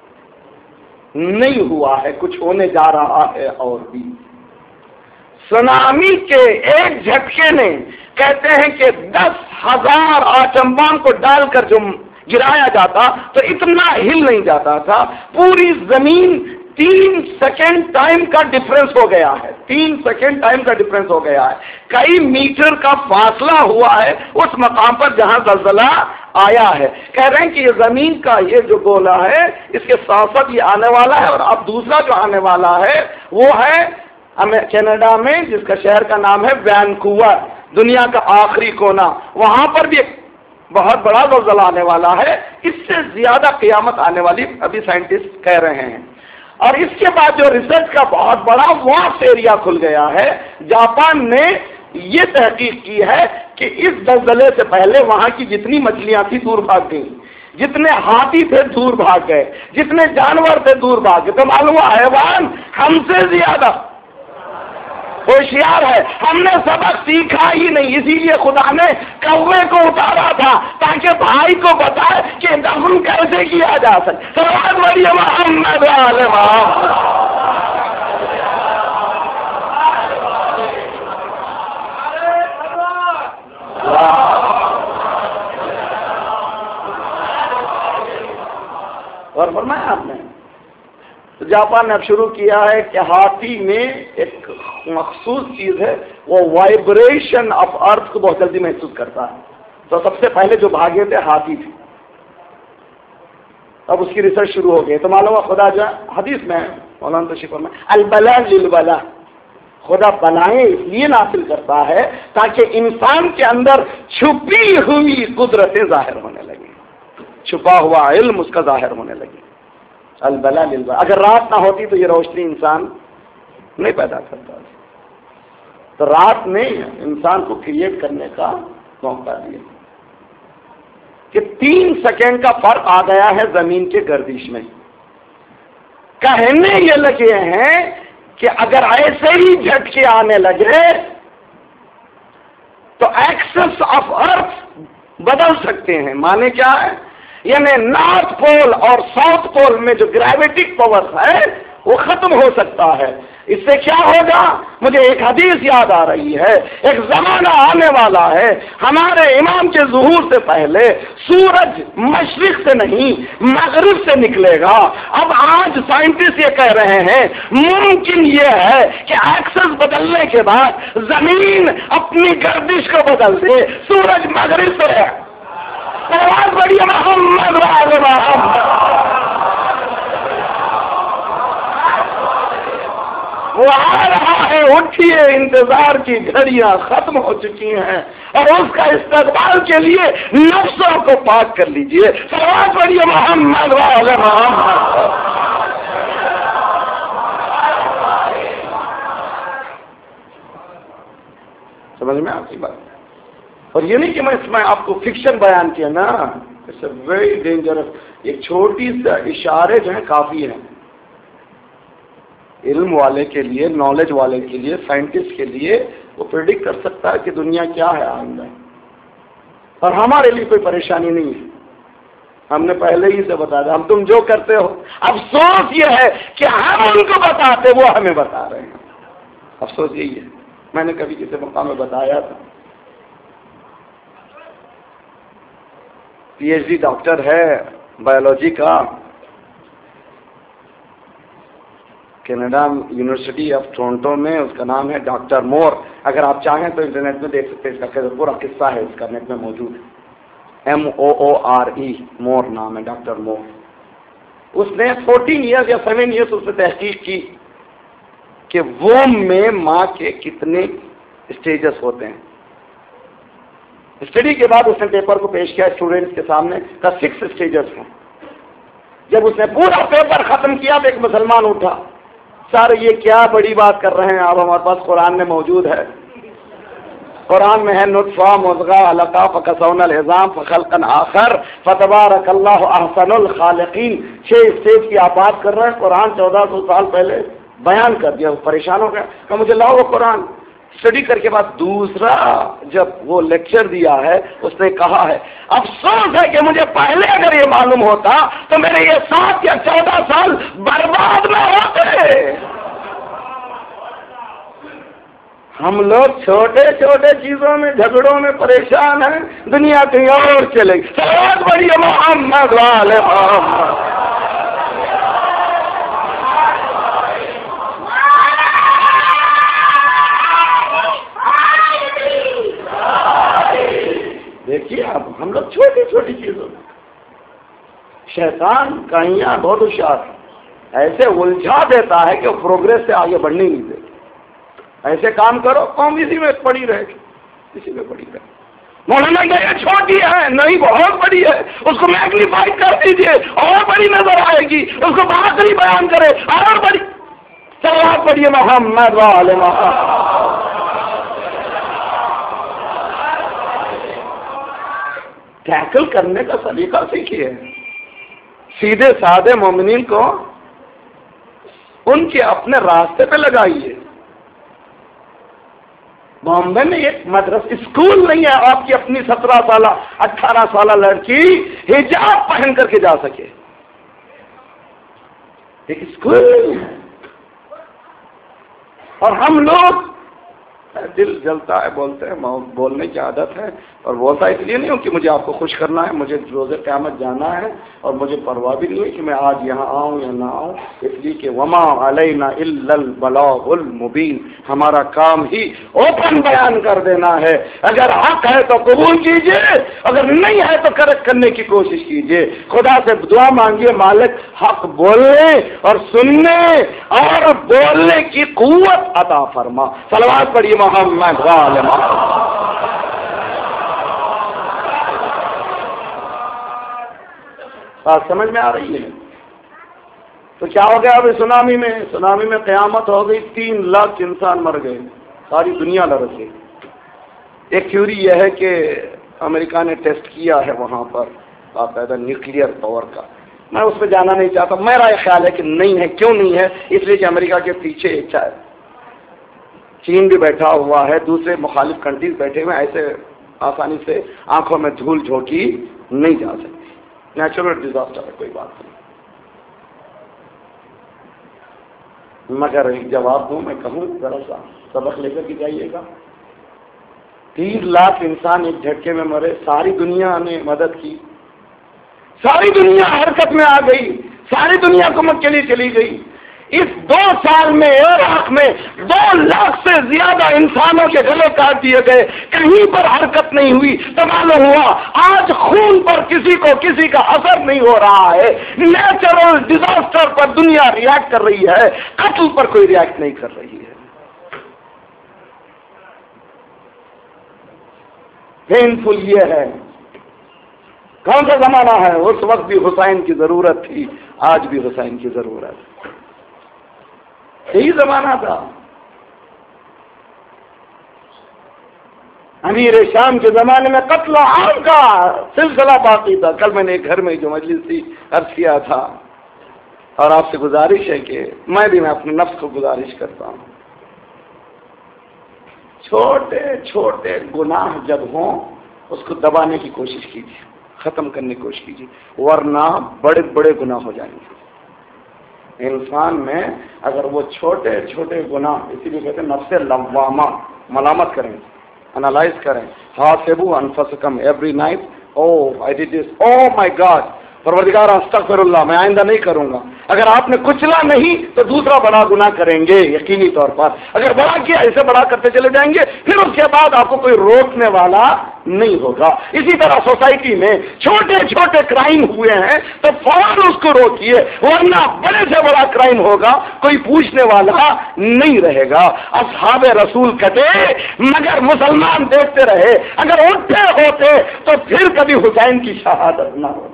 نہیں ہوا ہے، کچھ ہونے جا رہا ہے. اور بھی سونامی کے ایک جھٹکے نے کہتے ہیں کہ دس ہزار آٹم بم کو ڈال کر جو گرایا جاتا تو اتنا ہل نہیں جاتا تھا. پوری زمین تین سیکنڈ ٹائم کا ڈفرنس ہو گیا ہے، تین سیکنڈ ٹائم کا ڈفرنس ہو گیا ہے. کئی میٹر کا فاصلہ ہوا ہے اس مقام پر جہاں زلزلہ آیا ہے. کہہ رہے ہیں کہ یہ زمین کا یہ جو گولا ہے اس کے ساتھ ساتھ یہ آنے والا ہے. اور اب دوسرا جو آنے والا ہے وہ ہے کینیڈا میں، جس کا شہر کا نام ہے وینکوور، دنیا کا آخری کونا. وہاں پر بھی ایک بہت بڑا زلزلہ آنے والا ہے. اس سے زیادہ قیامت آنے والی ابھی سائنٹسٹ کہہ رہے ہیں. اور اس کے بعد جو ریسرچ کا بہت بڑا واس ایریا کھل گیا ہے. جاپان نے یہ تحقیق کی ہے کہ اس زلزلے سے پہلے وہاں کی جتنی مچھلیاں تھیں دور بھاگ گئیں، جتنے ہاتھی تھے دور بھاگ گئے، جتنے جانور تھے دور بھاگ گئے. تو معلوم ہوا حیوان ہم سے زیادہ ہوشیار ہے. ہم نے سبق سیکھا ہی نہیں، اسی لیے خدا نے کوے کو اتارا تھا تاکہ بھائی کو بتائے کہ دفن کیسے کیا جا سکے. سلام علیہ محمد علیہ اور فرمایا آپ نے. تو جاپان نے اب شروع کیا ہے کہ ہاتھی میں ایک مخصوص چیز ہے، وہ وائبریشن آف ارتھ کو بہت جلدی محسوس کرتا ہے. تو سب سے پہلے جو بھاگے تھے ہاتھی تھے. اب اس کی ریسرچ شروع ہو گئی. تو معلوم ہے خدا جو حدیث میں مولانا تشریف میں البلا للبلا، خدا بلائیں اس لیے نازل کرتا ہے تاکہ انسان کے اندر چھپی ہوئی قدرتیں ظاہر ہونے لگیں، چھپا ہوا علم اس کا ظاہر ہونے لگے. البلا للبلا. اگر رات نہ ہوتی تو یہ روشنی انسان نہیں پیدا کرتا. تو رات نے انسان کو کریٹ کرنے کا موقع دیا کہ تین سیکنڈ کا فرق آ گیا ہے زمین کے گردش میں. کہنے یہ لگے ہیں کہ اگر ایسے ہی جھٹکے آنے لگے تو ایکسس آف ارتھ بدل سکتے ہیں. مانے کیا ہے؟ یعنی نارتھ پول اور ساؤتھ پول میں جو گریویٹک پاور ہے وہ ختم ہو سکتا ہے. اس سے کیا ہوگا؟ مجھے ایک حدیث یاد آ رہی ہے. ایک زمانہ آنے والا ہے ہمارے امام کے ظہور سے پہلے سورج مشرق سے نہیں مغرب سے نکلے گا. اب آج سائنٹسٹ یہ کہہ رہے ہیں ممکن یہ ہے کہ ایکسس بدلنے کے بعد زمین اپنی گردش کو بدل دے، سورج مغرب سے پڑھیے محمد وآل محمد۔ وہ آ رہا ہے، اٹھیے، انتظار کی گھڑیاں ختم ہو چکی ہیں اور اس کا استقبال کے لیے نفسوں کو پاک کر لیجئے۔ صلوات پڑھیے محمد وآل محمد۔ سمجھ میں آتی بات؟ اور یہ نہیں کہ میں اس میں آپ کو فکشن بیان کیا نا، اٹس اے ویری ڈینجرس۔ ایک چھوٹی سا اشارے جو ہیں کافی ہیں علم والے کے لیے، نالج والے کے لیے، سائنٹسٹ کے لیے، وہ پریڈکٹ کر سکتا ہے کہ دنیا کیا ہے آئندہ، اور ہمارے لیے کوئی پریشانی نہیں ہے، ہم نے پہلے ہی سے بتا دیا۔ ہم تم جو کرتے ہو، افسوس یہ ہے کہ ہم ان کو بتاتے، وہ ہمیں بتا رہے ہیں، افسوس یہی ہے۔ میں نے کبھی کسی مقام میں بتایا تھا، پی ایچ ڈی ڈاکٹر ہے بایولوجی کا، کینیڈا یونیورسٹی آف ٹورنٹو میں، اس کا نام ہے ڈاکٹر مور۔ اگر آپ چاہیں تو انٹرنیٹ میں دیکھ سکتے ہیں، اس کا پورا قصہ ہے، اس کا نیٹ میں موجود ہے، M O O R E, مور نام ہے، ڈاکٹر مور۔ اس نے فورٹین ایئرز یا سیون ایئرز اس نے تحقیق کی کہ ووم میں ماں کے کتنے اسٹیجز ہوتے ہیں۔ اسٹڈی کے بعد اس نے پیپر کو پیش کیا اسٹوڈنٹس کے سامنے، کا سکس اسٹیجز ہیں۔ جب اس نے پورا پیپر ختم کیا تو ایک مسلمان اٹھا، سر یہ کیا بڑی بات کر رہے ہیں آپ، ہمارے پاس قرآن میں موجود ہے، قرآن میں ہے نطفہ مضغہ علقہ فکسونا العظام فخلقا آخر فتبارک اللہ احسن الخالقین۔ چھ اسٹیج کی آپ بات کر رہے ہیں، قرآن چودہ سو سال پہلے بیان کر دیا۔ پریشان ہو گیا کہ مجھے لاؤ وہ قرآن۔ اسٹڈی کر کے بعد دوسرا جب وہ لیکچر دیا ہے، اس نے کہا ہے افسوس ہے کہ مجھے پہلے اگر یہ معلوم ہوتا تو میرے یہ سات یا چودہ سال برباد نہ ہوتے۔ ہم لوگ چھوٹے چھوٹے چیزوں میں جھگڑوں میں پریشان ہیں، دنیا کہیں اور چلے گی۔ صلوات پڑھیے محمد وآل محمد۔ دیکھیے اب ہم لوگ چھوٹی چھوٹی چیزوں میں، شیطان کہیں بہت ہوشیار ہے، ایسے الجھا دیتا ہے کہ وہ پروگریس سے آگے بڑھنے نہیں دیتے۔ ایسے کام کرو، قوم اسی میں پڑی رہے گی، اسی میں پڑی رہے گی۔ مولانا یہ چھوٹی ہے، نہیں بہت بڑی ہے، اس کو میگنیفائی کر دیجیے، اور بڑی نظر آئے گی، اس کو بہتری بیان کرے اور بڑی۔ صلوات پڑھیے محمد وآل محمد۔ ٹیکل کرنے کا سلیقہ سیکھیے، سیدھے سادے مومنین کو ان کے اپنے راستے پہ لگائیے۔ بامبے میں ایک مدرسہ اسکول نہیں ہے آپ کی اپنی سترہ سالہ اٹھارہ سالہ لڑکی حجاب پہن کر کے جا سکے، ایک اسکول نہیں ہے۔ اور ہم لوگ دل جلتا ہے، بولتے ہیں، بولنے کی عادت ہے، اور بولتا اس لیے نہیں ہوں کہ مجھے آپ کو خوش کرنا ہے، مجھے روز قیامت جانا ہے، اور مجھے پرواہ بھی نہیں ہے کہ میں آج یہاں آؤں یا نہ آؤں، اس لیے کہ وما علینا الا البلاغ المبین، ہمارا کام ہی اوپن بیان کر دینا ہے۔ اگر حق ہے تو قبول کیجئے، اگر نہیں ہے تو کریکٹ کرنے کی کوشش کیجئے۔ خدا سے دعا مانگیے مالک حق بولنے اور سننے اور بولنے کی قوت عطا فرما۔ صلوات پڑھیے محمد وآل محمد۔ بات سمجھ میں آ رہی ہے؟ تو کیا ہو گیا ابھی سونامی میں؟ سونامی میں قیامت ہو گئی، تین لاکھ انسان مر گئے، ساری دنیا لرز گئی۔ ایک تھیوری یہ ہے کہ امریکہ نے ٹیسٹ کیا ہے وہاں پر باقاعدہ نیوکلیئر پاور کا، میں اس پہ جانا نہیں چاہتا، میرا یہ خیال ہے کہ نہیں ہے۔ کیوں نہیں ہے؟ اس لیے کہ امریکہ کے پیچھے چین بھی بیٹھا ہوا ہے، دوسرے مخالف کنٹریز بیٹھے ہوئے، ایسے آسانی سے آنکھوں میں دھول جھونکی نہیں جا سکتی۔ نیچرل ڈیزاسٹر ہے، کوئی بات نہیں۔ مگر ایک جواب دوں، میں کہوں ذرا سا سبق لے کر کے جائیے گا۔ تین لاکھ انسان ایک جھٹکے میں مرے، ساری دنیا نے مدد کی، ساری دنیا حرکت میں آ گئی، ساری دنیا حکومت کے لیے چلی گئی۔ اس دو سال میں عراق میں دو لاکھ سے زیادہ انسانوں کے گلے کاٹ دیے گئے، کہیں پر حرکت نہیں ہوئی تو معلوم ہوا آج خون پر کسی کو کسی کا اثر نہیں ہو رہا ہے۔ نیچرل ڈیزاسٹر پر دنیا ریاکٹ کر رہی ہے، قتل پر کوئی ریاکٹ نہیں کر رہی ہے۔ پینفل یہ ہے، کون سا زمانہ ہے؟ اس وقت بھی حسین کی ضرورت تھی، آج بھی حسین کی ضرورت، یہی زمانہ تھا۔ امیر شام کے زمانے میں قتل عام کا سلسلہ باقی تھا۔ کل میں نے ایک گھر میں جو مجلس تھی عرض کیا تھا، اور آپ سے گزارش ہے کہ میں بھی میں اپنے نفس کو گزارش کرتا ہوں، چھوٹے چھوٹے گناہ جب ہوں اس کو دبانے کی کوشش کیجیے، ختم کرنے کی کوشش کیجیے، ورنہ بڑے بڑے گناہ ہو جائیں گے۔ انسان میں اگر وہ چھوٹے چھوٹے گناہ، اسی لیے کہتے ہیں نفس لوامہ، ملامت کریں، انالائز کریں، حاسبوا انفسکم every night, oh I did this, oh my God, پروردگار استغفر اللہ، میں آئندہ نہیں کروں گا۔ اگر آپ نے کچلا نہیں تو دوسرا بڑا گناہ کریں گے یقینی طور پر، اگر بڑا کیا ایسے بڑا کرتے چلے جائیں گے، پھر اس کے بعد آپ کو کوئی روکنے والا نہیں ہوگا۔ اسی طرح سوسائٹی میں چھوٹے چھوٹے کرائم ہوئے ہیں تو فوراً اس کو روکیے، ورنہ بڑے سے بڑا کرائم ہوگا، کوئی پوچھنے والا نہیں رہے گا۔ اصحاب رسول کہتے مگر مسلمان دیکھتے رہے، اگر اٹھے ہوتے تو پھر کبھی حسین کی شہادت نہ ہوتی۔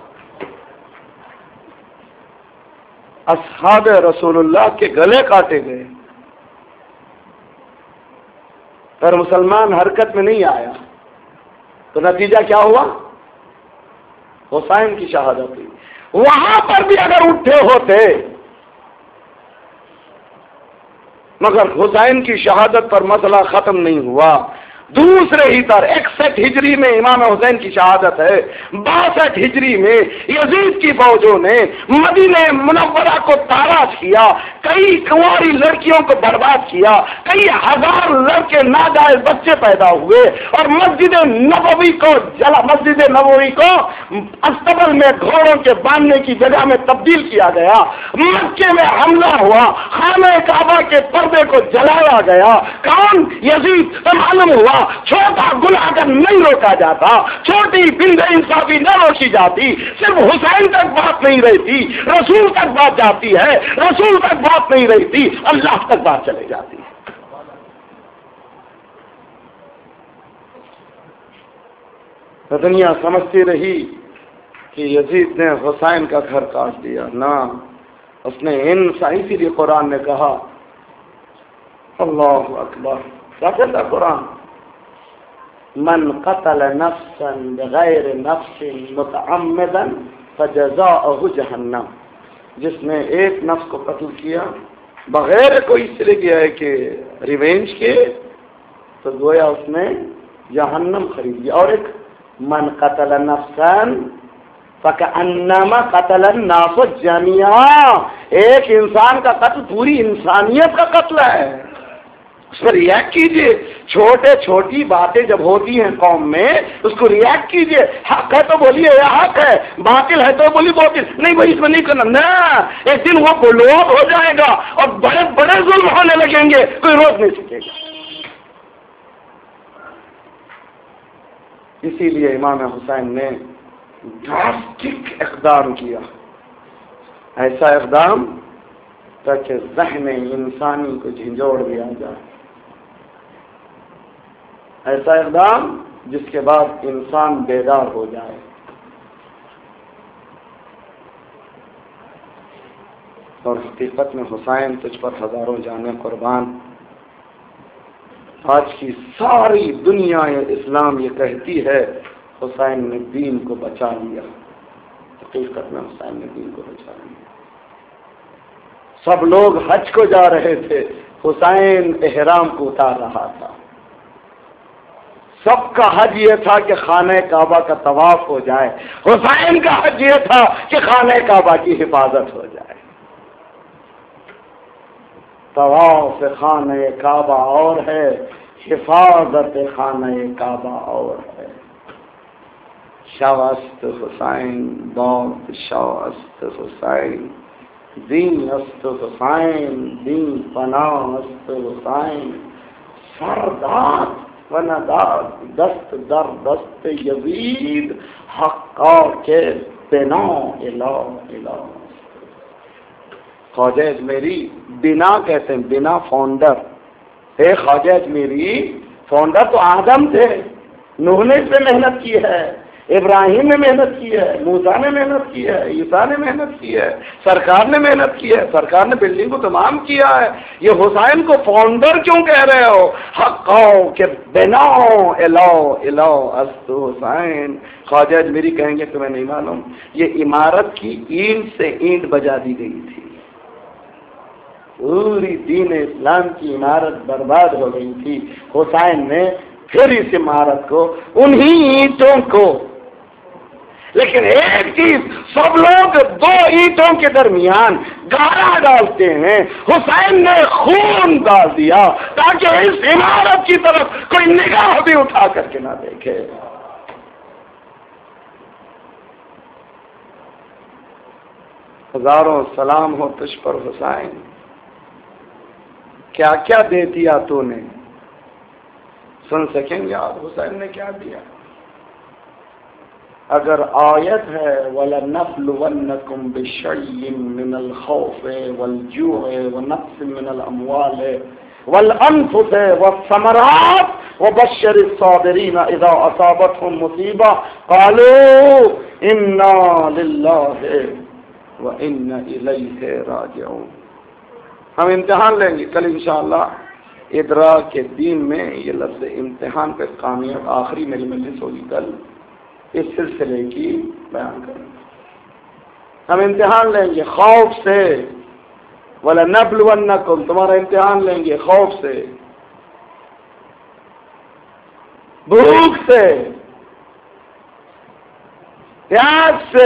اصحاب رسول اللہ کے گلے کاٹے گئے، پر مسلمان حرکت میں نہیں آیا تو نتیجہ کیا ہوا؟ حسین کی شہادت ہوئی۔ وہاں پر بھی اگر اٹھے ہوتے، مگر حسین کی شہادت پر مسئلہ ختم نہیں ہوا۔ دوسرے ہی طرح اکسٹھ ہجری میں امام حسین کی شہادت ہے، باسٹھ ہجری میں یزید کی فوجوں نے مدینہ منورہ کو تاراج کیا، کئی کنواری لڑکیوں کو برباد کیا، کئی ہزار لڑکے ناجائز بچے پیدا ہوئے، اور مسجد نبوی کو جلا مسجد نبوی کو استبل میں گھوڑوں کے باندھنے کی جگہ میں تبدیل کیا گیا، مکے میں حملہ ہوا، خانہ کعبہ کے پردے کو جلایا گیا۔ کون؟ یزید۔ تو معلوم ہوا چھوٹا گناہ اگر نہیں روکا جاتا، چھوٹی بند انصافی نہ روکی جاتی، صرف حسین تک بات نہیں رہتی، رسول تک بات جاتی ہے، رسول تک بات نہیں رہتی، اللہ تک بات چلے جاتی ہے۔ تو دنیا سمجھتی رہی کہ یزید نے حسین کا گھر کاٹ دیا، نہ، اس نے انسان، اسی لیے قرآن نے کہا، اللہ اکبر، کیا کہتا قرآن؟ من قتل نفسا بغیر نفس متعمدا فجزاؤہ جہنم، جس نے ایک نفس کو قتل کیا بغیر کوئی اس طرح کیا ہے کہ ریونج کے، تو گویا اس نے جہنم خرید لیا۔ اور ایک من قتل نفسا فکأنما قتل الناس جميعا، ایک انسان کا قتل پوری انسانیت کا قتل ہے، اس پر ریاکٹ کیجئے۔ چھوٹے چھوٹی باتیں جب ہوتی ہیں قوم میں اس کو ریاکٹ کیجئے، حق ہے تو بولیے یہ حق ہے، باطل ہے تو بولیے باطل، نہیں بھائی اس میں نہیں کرنا، نہ، ایک دن وہ بلوغ ہو جائے گا اور بڑے بڑے ظلم ہونے لگیں گے، کوئی روک نہیں سکے گا۔ اسی لیے امام حسین نے ڈراسٹک اقدام کیا، ایسا اقدام تاکہ ذہن انسانی کو جھنجھوڑ دیا جائے، ایسا اقدام جس کے بعد انسان بیدار ہو جائے۔ اور حقیقت میں حسین تجھ پر ہزاروں جانیں قربان، آج کی ساری دنیا اسلام یہ کہتی ہے حسین نے دین کو بچا لیا، حقیقت میں حسین نے دین کو بچا لیا۔ سب لوگ حج کو جا رہے تھے، حسین احرام کو اتار رہا تھا۔ سب کا حج یہ تھا کہ خانہ کعبہ کا طواف ہو جائے، حسین کا حج یہ تھا کہ خانہ کعبہ کی حفاظت ہو جائے۔ طواف خانہ کعبہ اور ہے، حفاظت خانہ کعبہ اور ہے۔ شاست حسین، بہت شاست حسین، دین است حسین دین پناہ است حسین سرداد و نداد دست در دست یزید حقا کے بنا الہ الہ. خواجہ اجمیری بنا کہتے ہیں، بنا فاؤنڈر. اے خواجہ اجمیری فاؤنڈر تو آدم تھے، نوح نے اس پہ محنت کی ہے، ابراہیم نے محنت کی ہے، موسیٰ نے محنت کی ہے، عیسیٰ نے محنت کی ہے، سرکار نے محنت کی ہے، سرکار نے بلڈنگ کو تمام کیا ہے. یہ حسین کو فاؤنڈر کیوں کہہ رہے ہو؟ حقاؤ کہ بنا الہ الہ است حسین. خواجہ اجمیری کہیں گے تمہیں نہیں معلوم، یہ عمارت کی اینٹ سے اینٹ بجا دی گئی تھی. پوری دین اسلام کی عمارت برباد ہو گئی تھی. حسین نے پھر اس عمارت کو انہی اینٹوں کو، لیکن ایک چیز سب لوگ دو اینٹوں کے درمیان گارا ڈالتے ہیں، حسین نے خون ڈال دیا تاکہ اس عمارت کی طرف کوئی نگاہ بھی اٹھا کر کے نہ دیکھے. ہزاروں سلام ہو تجھ پر حسین، کیا کیا دے دیا تو نے. سن سکیں گے آپ حسین نے کیا دیا؟ اگر آیت ہے وَلَنَبْلُوَنَّكُمْ بِشَيْءٍ مِّنَ الْخَوْفِ وَالْجُوعِ وَنَقْصٍ مِّنَ الْأَمْوَالِ وَالْأَنفُسِ وَالثَّمَرَاتِ وَبَشِّرِ الصَّابِرِينَ إِذَا أَصَابَتْهُم مُّصِيبَةٌ قَالُوا إِنَّا لِلَّهِ وَإِنَّا إِلَيْهِ رَاجِعُونَ. ہم امتحان لیں گے کل انشاءاللہ. ادراک کے دین میں یہ لفظ امتحان پہ کامیاب آخری میری مجلس ہوگی کل، اس سلسلے کی بیان کریں گے. ہم امتحان لیں گے خوف سے، وَلَنَبْلُوَنَّكُمْ تمہارا امتحان لیں گے خوف سے، بھوک سے، پیاس سے،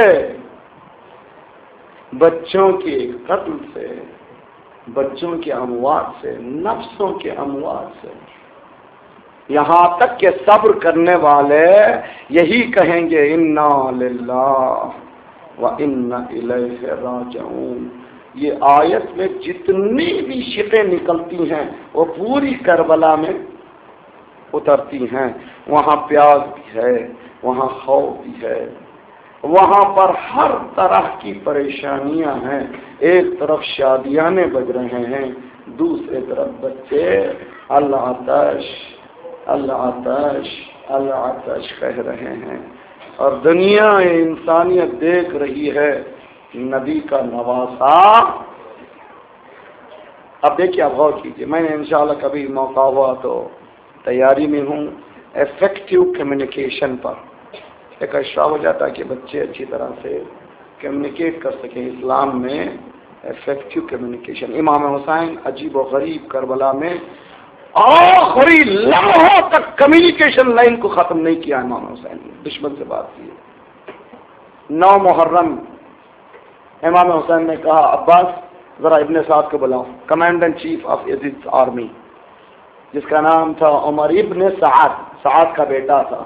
بچوں کے قتل سے، بچوں کے اموات سے، نفسوں کے اموات سے، یہاں تک کہ صبر کرنے والے یہی کہیں گے انا للہ وانا الیہ راجعون. یہ آیت میں جتنی بھی شقیں نکلتی ہیں وہ پوری کربلا میں اترتی ہیں. وہاں پیاس بھی ہے، وہاں خوف بھی ہے، وہاں پر ہر طرح کی پریشانیاں ہیں. ایک طرف شادیانے بج رہے ہیں، دوسرے طرف بچے اللہ آتش اللہ آتش اللہ آتش کہہ رہے ہیں، اور دنیا انسانیت دیکھ رہی ہے نبی کا نواسا. اب دیکھیے، آپ غور کیجیے. میں نے انشاءاللہ کبھی موقع ہوا تو تیاری میں ہوں افیکٹو کمیونیکیشن پر. ایک اشارہ ہو جاتا ہے کہ بچے اچھی طرح سے کمیونیکیٹ کر سکیں اسلام میں. Effective communication. امام حسین عجیب و غریب کربلا میں آخری لمحوں تک کمیونیکیشن لائن کو ختم نہیں کیا. امام حسین نے دشمن سے بات کی. نو محرم امام حسین نے کہا عباس ذرا ابن سعد کو بلاؤ، کمانڈنٹ چیف آف یزید آرمی، جس کا نام تھا عمر ابن سعد، سعد کا بیٹا تھا.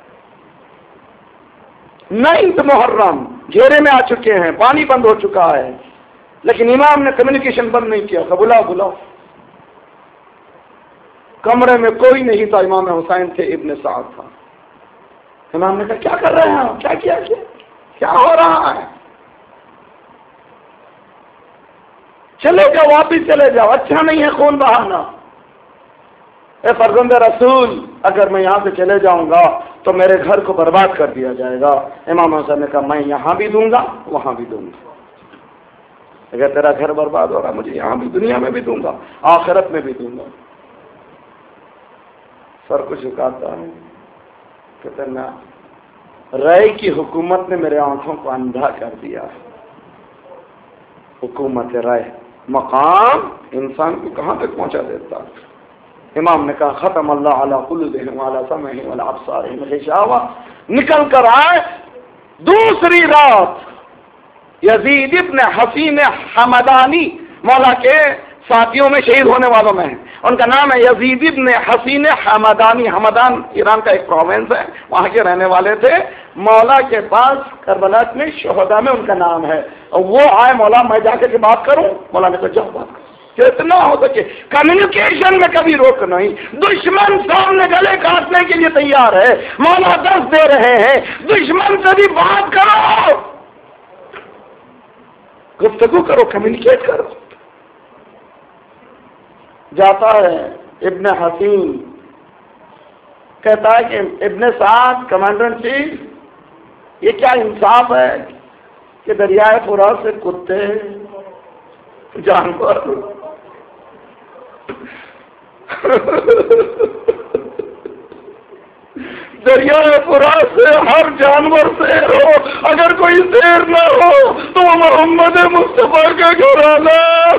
نائنتھ محرم گھیرے میں آ چکے ہیں، پانی بند ہو چکا ہے، لیکن امام نے کمیونیکیشن بند نہیں کیا تھا. بلاؤ بلاؤ. کمرے میں کوئی نہیں تھا، امام حسین تھے، ابن سعد تھا. امام نے کہا کیا کر رہے ہیں آپ؟ کیا کیا کیا کیا ہو رہا ہے؟ چلے جاؤ، واپس چلے جاؤ، اچھا نہیں ہے خون بہانا. اے فرزند رسول، اگر میں یہاں سے چلے جاؤں گا تو میرے گھر کو برباد کر دیا جائے گا. امام حسین نے کہا میں یہاں بھی دوں گا وہاں بھی دوں گا. اگر تیرا گھر برباد ہو رہا مجھے یہاں بھی، دنیا میں بھی دوں گا، آخرت میں بھی دوں گا. سر کو جھکاتا ہے، کہتے نا رائے کی حکومت نے میرے آنکھوں کو اندھا کر دیا. حکومت رائے مقام انسان کو کہاں تک پہنچا دیتا. امام نے کہا ختم اللہ علی قلوبہم وعلی سمعہم وعلی ابصارہم غشاوہ. نکل کر آئے. دوسری رات یزید ابن حسین حمدانی مولا کے ساتھیوں میں شہید ہونے والوں میں ہیں. ان کا نام ہے یزید ابن حسین حمدانی. حمدان ایران کا ایک پروونس ہے, وہاں کے رہنے والے تھے. مولا کے پاس کربلا میں شہداء میں ان کا نام ہے. اور وہ آئے, مولا میں جا کے بات کروں؟ مولا نے کہا جاؤ بات کرو. کتنا ہو سکے کمیونیکیشن میں کبھی روک نہیں. دشمن سامنے گلے کاٹنے کے لیے تیار ہے, مولا دس دے رہے ہیں, دشمن سے بھی بات کرو, گفتگو کرو, کمیونیکیٹ کرو. جاتا ہے ابن حسین, کہتا ہے کہ ابن سعد کمانڈر ان چیف, یہ کیا انصاف ہے کہ دریائے فرات سے کتے جانور دریائے فرات سے ہر جانور سے ہو, اگر کوئی شیر نہ ہو تو وہ محمد مصطفیٰ کا گھرانہ.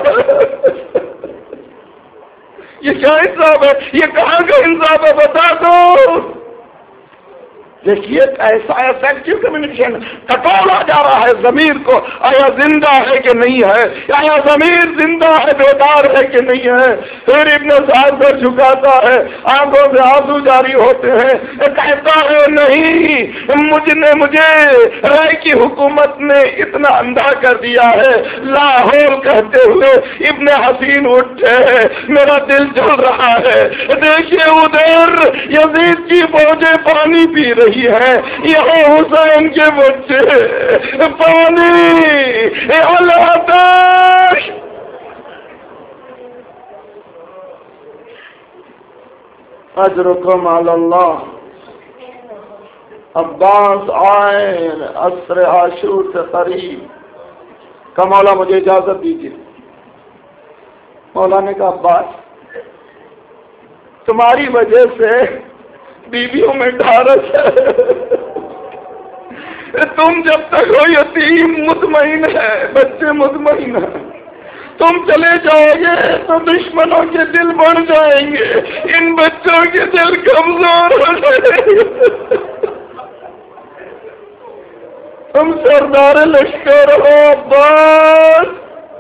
یہ کیا انصاف ہے؟ یہ کہاں کا انصاف ہے؟ بتا دو. دیکھیے ایسا افیکٹو کمیونیکیشن. ٹٹولا جا رہا ہے ضمیر کو, آیا زندہ ہے کہ نہیں ہے, آیا ضمیر زندہ ہے, بیدار ہے کہ نہیں ہے. پھر ابن سعد پر جھکاتا ہے, آنکھوں سے آنسو جاری ہوتے ہیں, کہتا ہے نہیں, مجھ نے مجھے رائے کی حکومت نے اتنا اندھا کر دیا ہے. لاہور کہتے ہوئے ابن حسین اٹھے, میرا دل جل رہا ہے. دیکھیے ادھر یزید کی فوجیں پانی پی رہی ہے, یہاں حسین کے بچے پانی. اللہ اجرکم علی اللہ. عباس آئے عصر عاشور سے قریب, کہ مولا مجھے اجازت دیجیے. مولا نے کہا عباس تمہاری وجہ سے بیویوں میں ڈھارس ہے, تم جب تک ہو یتیم مطمئن ہے, بچے مطمئن ہیں, تم چلے جاؤ گے تو دشمنوں کے دل بڑھ جائیں گے, ان بچوں کے دل کمزور ہو جائیں گے. تم سردار لشکر ہو عباس.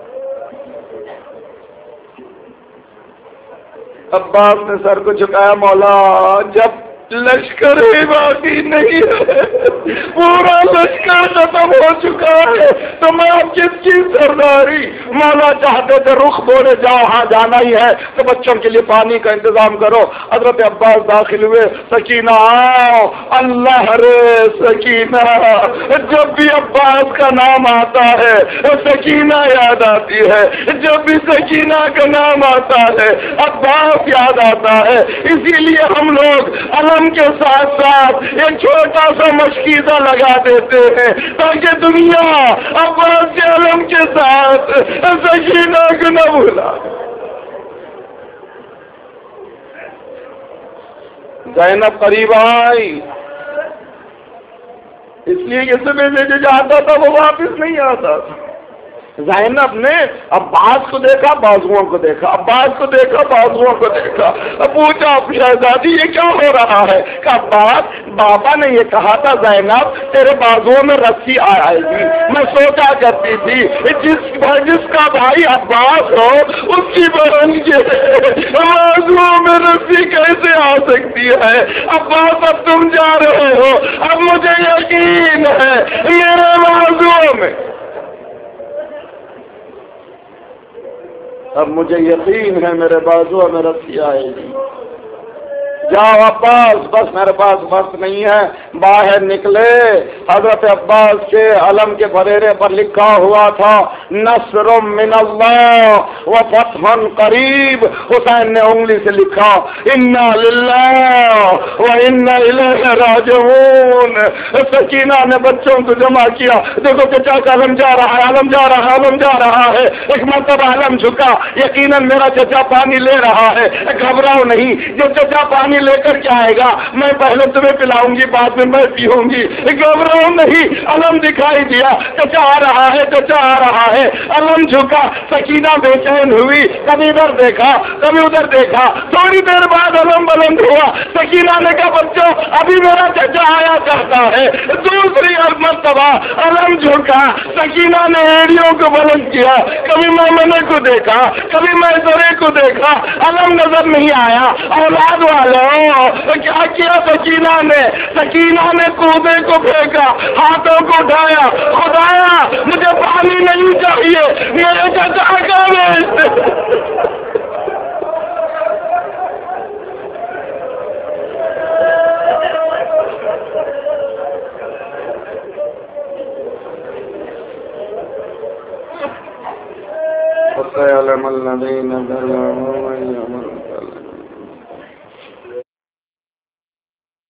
عباس نے سر کو جھکایا, مولا جب لشکر ہی باقی نہیں ہے, پورا لشکر ختم ہو چکا ہے, تو میں اب کس کی سرداری. مولا چاہتے تھے رخ بولے جاؤ, ہاں جانا ہی ہے تو بچوں کے لیے پانی کا انتظام کرو. حضرت عباس داخل ہوئے, سکینہ آؤ. اللہ رے سکینہ, جب بھی عباس کا نام آتا ہے سکینہ یاد آتی ہے, جب بھی سکینہ کا نام آتا ہے عباس یاد آتا ہے. اسی لیے ہم لوگ علم کے ساتھ ساتھ ایک چھوٹا سا مشکیزہ لگا دیتے ہیں تاکہ دنیا عباس کے علم کے ساتھ سکینہ کو نہ بھولا. زینب قریب آئی, اس لیے کہ صبح سے جو جاتا تھا وہ واپس نہیں آتا تھا. زینب نے عباس کو دیکھا, بازوؤں کو دیکھا, عباس کو دیکھا, بازوؤں کو دیکھا. پوچھا شہزادی یہ کیا ہو رہا ہے؟ کہ عباس بابا نے یہ کہا تھا زینب تیرے بازوؤں میں رسی آئے گی. میں سوچا کرتی تھی جس جس کا بھائی عباس ہو اس کی بہن کے بازوؤں میں رسی کیسے آ سکتی ہے؟ عباس اب تم جا رہے ہو, اب مجھے یقین ہے میرے بازوؤں میں, اب مجھے یقین ہے میرے بازو میں رسی آئے گی. جاؤ عباس, بس میرے پاس وقت نہیں ہے. باہر نکلے, حضرت عباس کے علم کے بریرے پر لکھا ہوا تھا نصر من اللہ و فتح قریب. حسین نے انگلی سے لکھا انا للہ و انا الیہ راجعون. سکینہ نے بچوں کو جمع کیا, دیکھو چچا کا علم جا رہا ہے, علم جا رہا ہے, علم جا رہا ہے. ایک مرتبہ علم جھکا, یقیناً میرا چچا پانی لے رہا ہے. گھبراؤ نہیں, جو چچا پانی لے کر کے آئے گا میں پہلے تمہیں پلاؤں گی, بعد میں میں پیوں گی. گھبراؤ نہیں. علم دکھائی دیا, چچا آ رہا ہے, چچا آ رہا ہے. علم جھکا, سکینہ بے چین ہوئی, کبھی ادھر دیکھا کبھی ادھر دیکھا. تھوڑی دیر بعد علم بلند ہوا. سکینہ نے کہا بچوں ابھی میرا چچا آیا کرتا ہے. دوسری مرتبہ علم جھکا، سکینہ نے ایڑیوں کو بلند کیا، کبھی میمنے کو دیکھا، کبھی میسرے کو دیکھا، علم نظر نہیں آیا۔ اولاد والوں کیا کیا سکینہ نے؟ سکینہ نے کودے کو پھینکا، ہاتھوں کو اٹھایا، خدایا مجھے پانی نہیں چاہیے، میرے چچا کا بیچ۔ وسيعلم الذين ظلموا من يعمل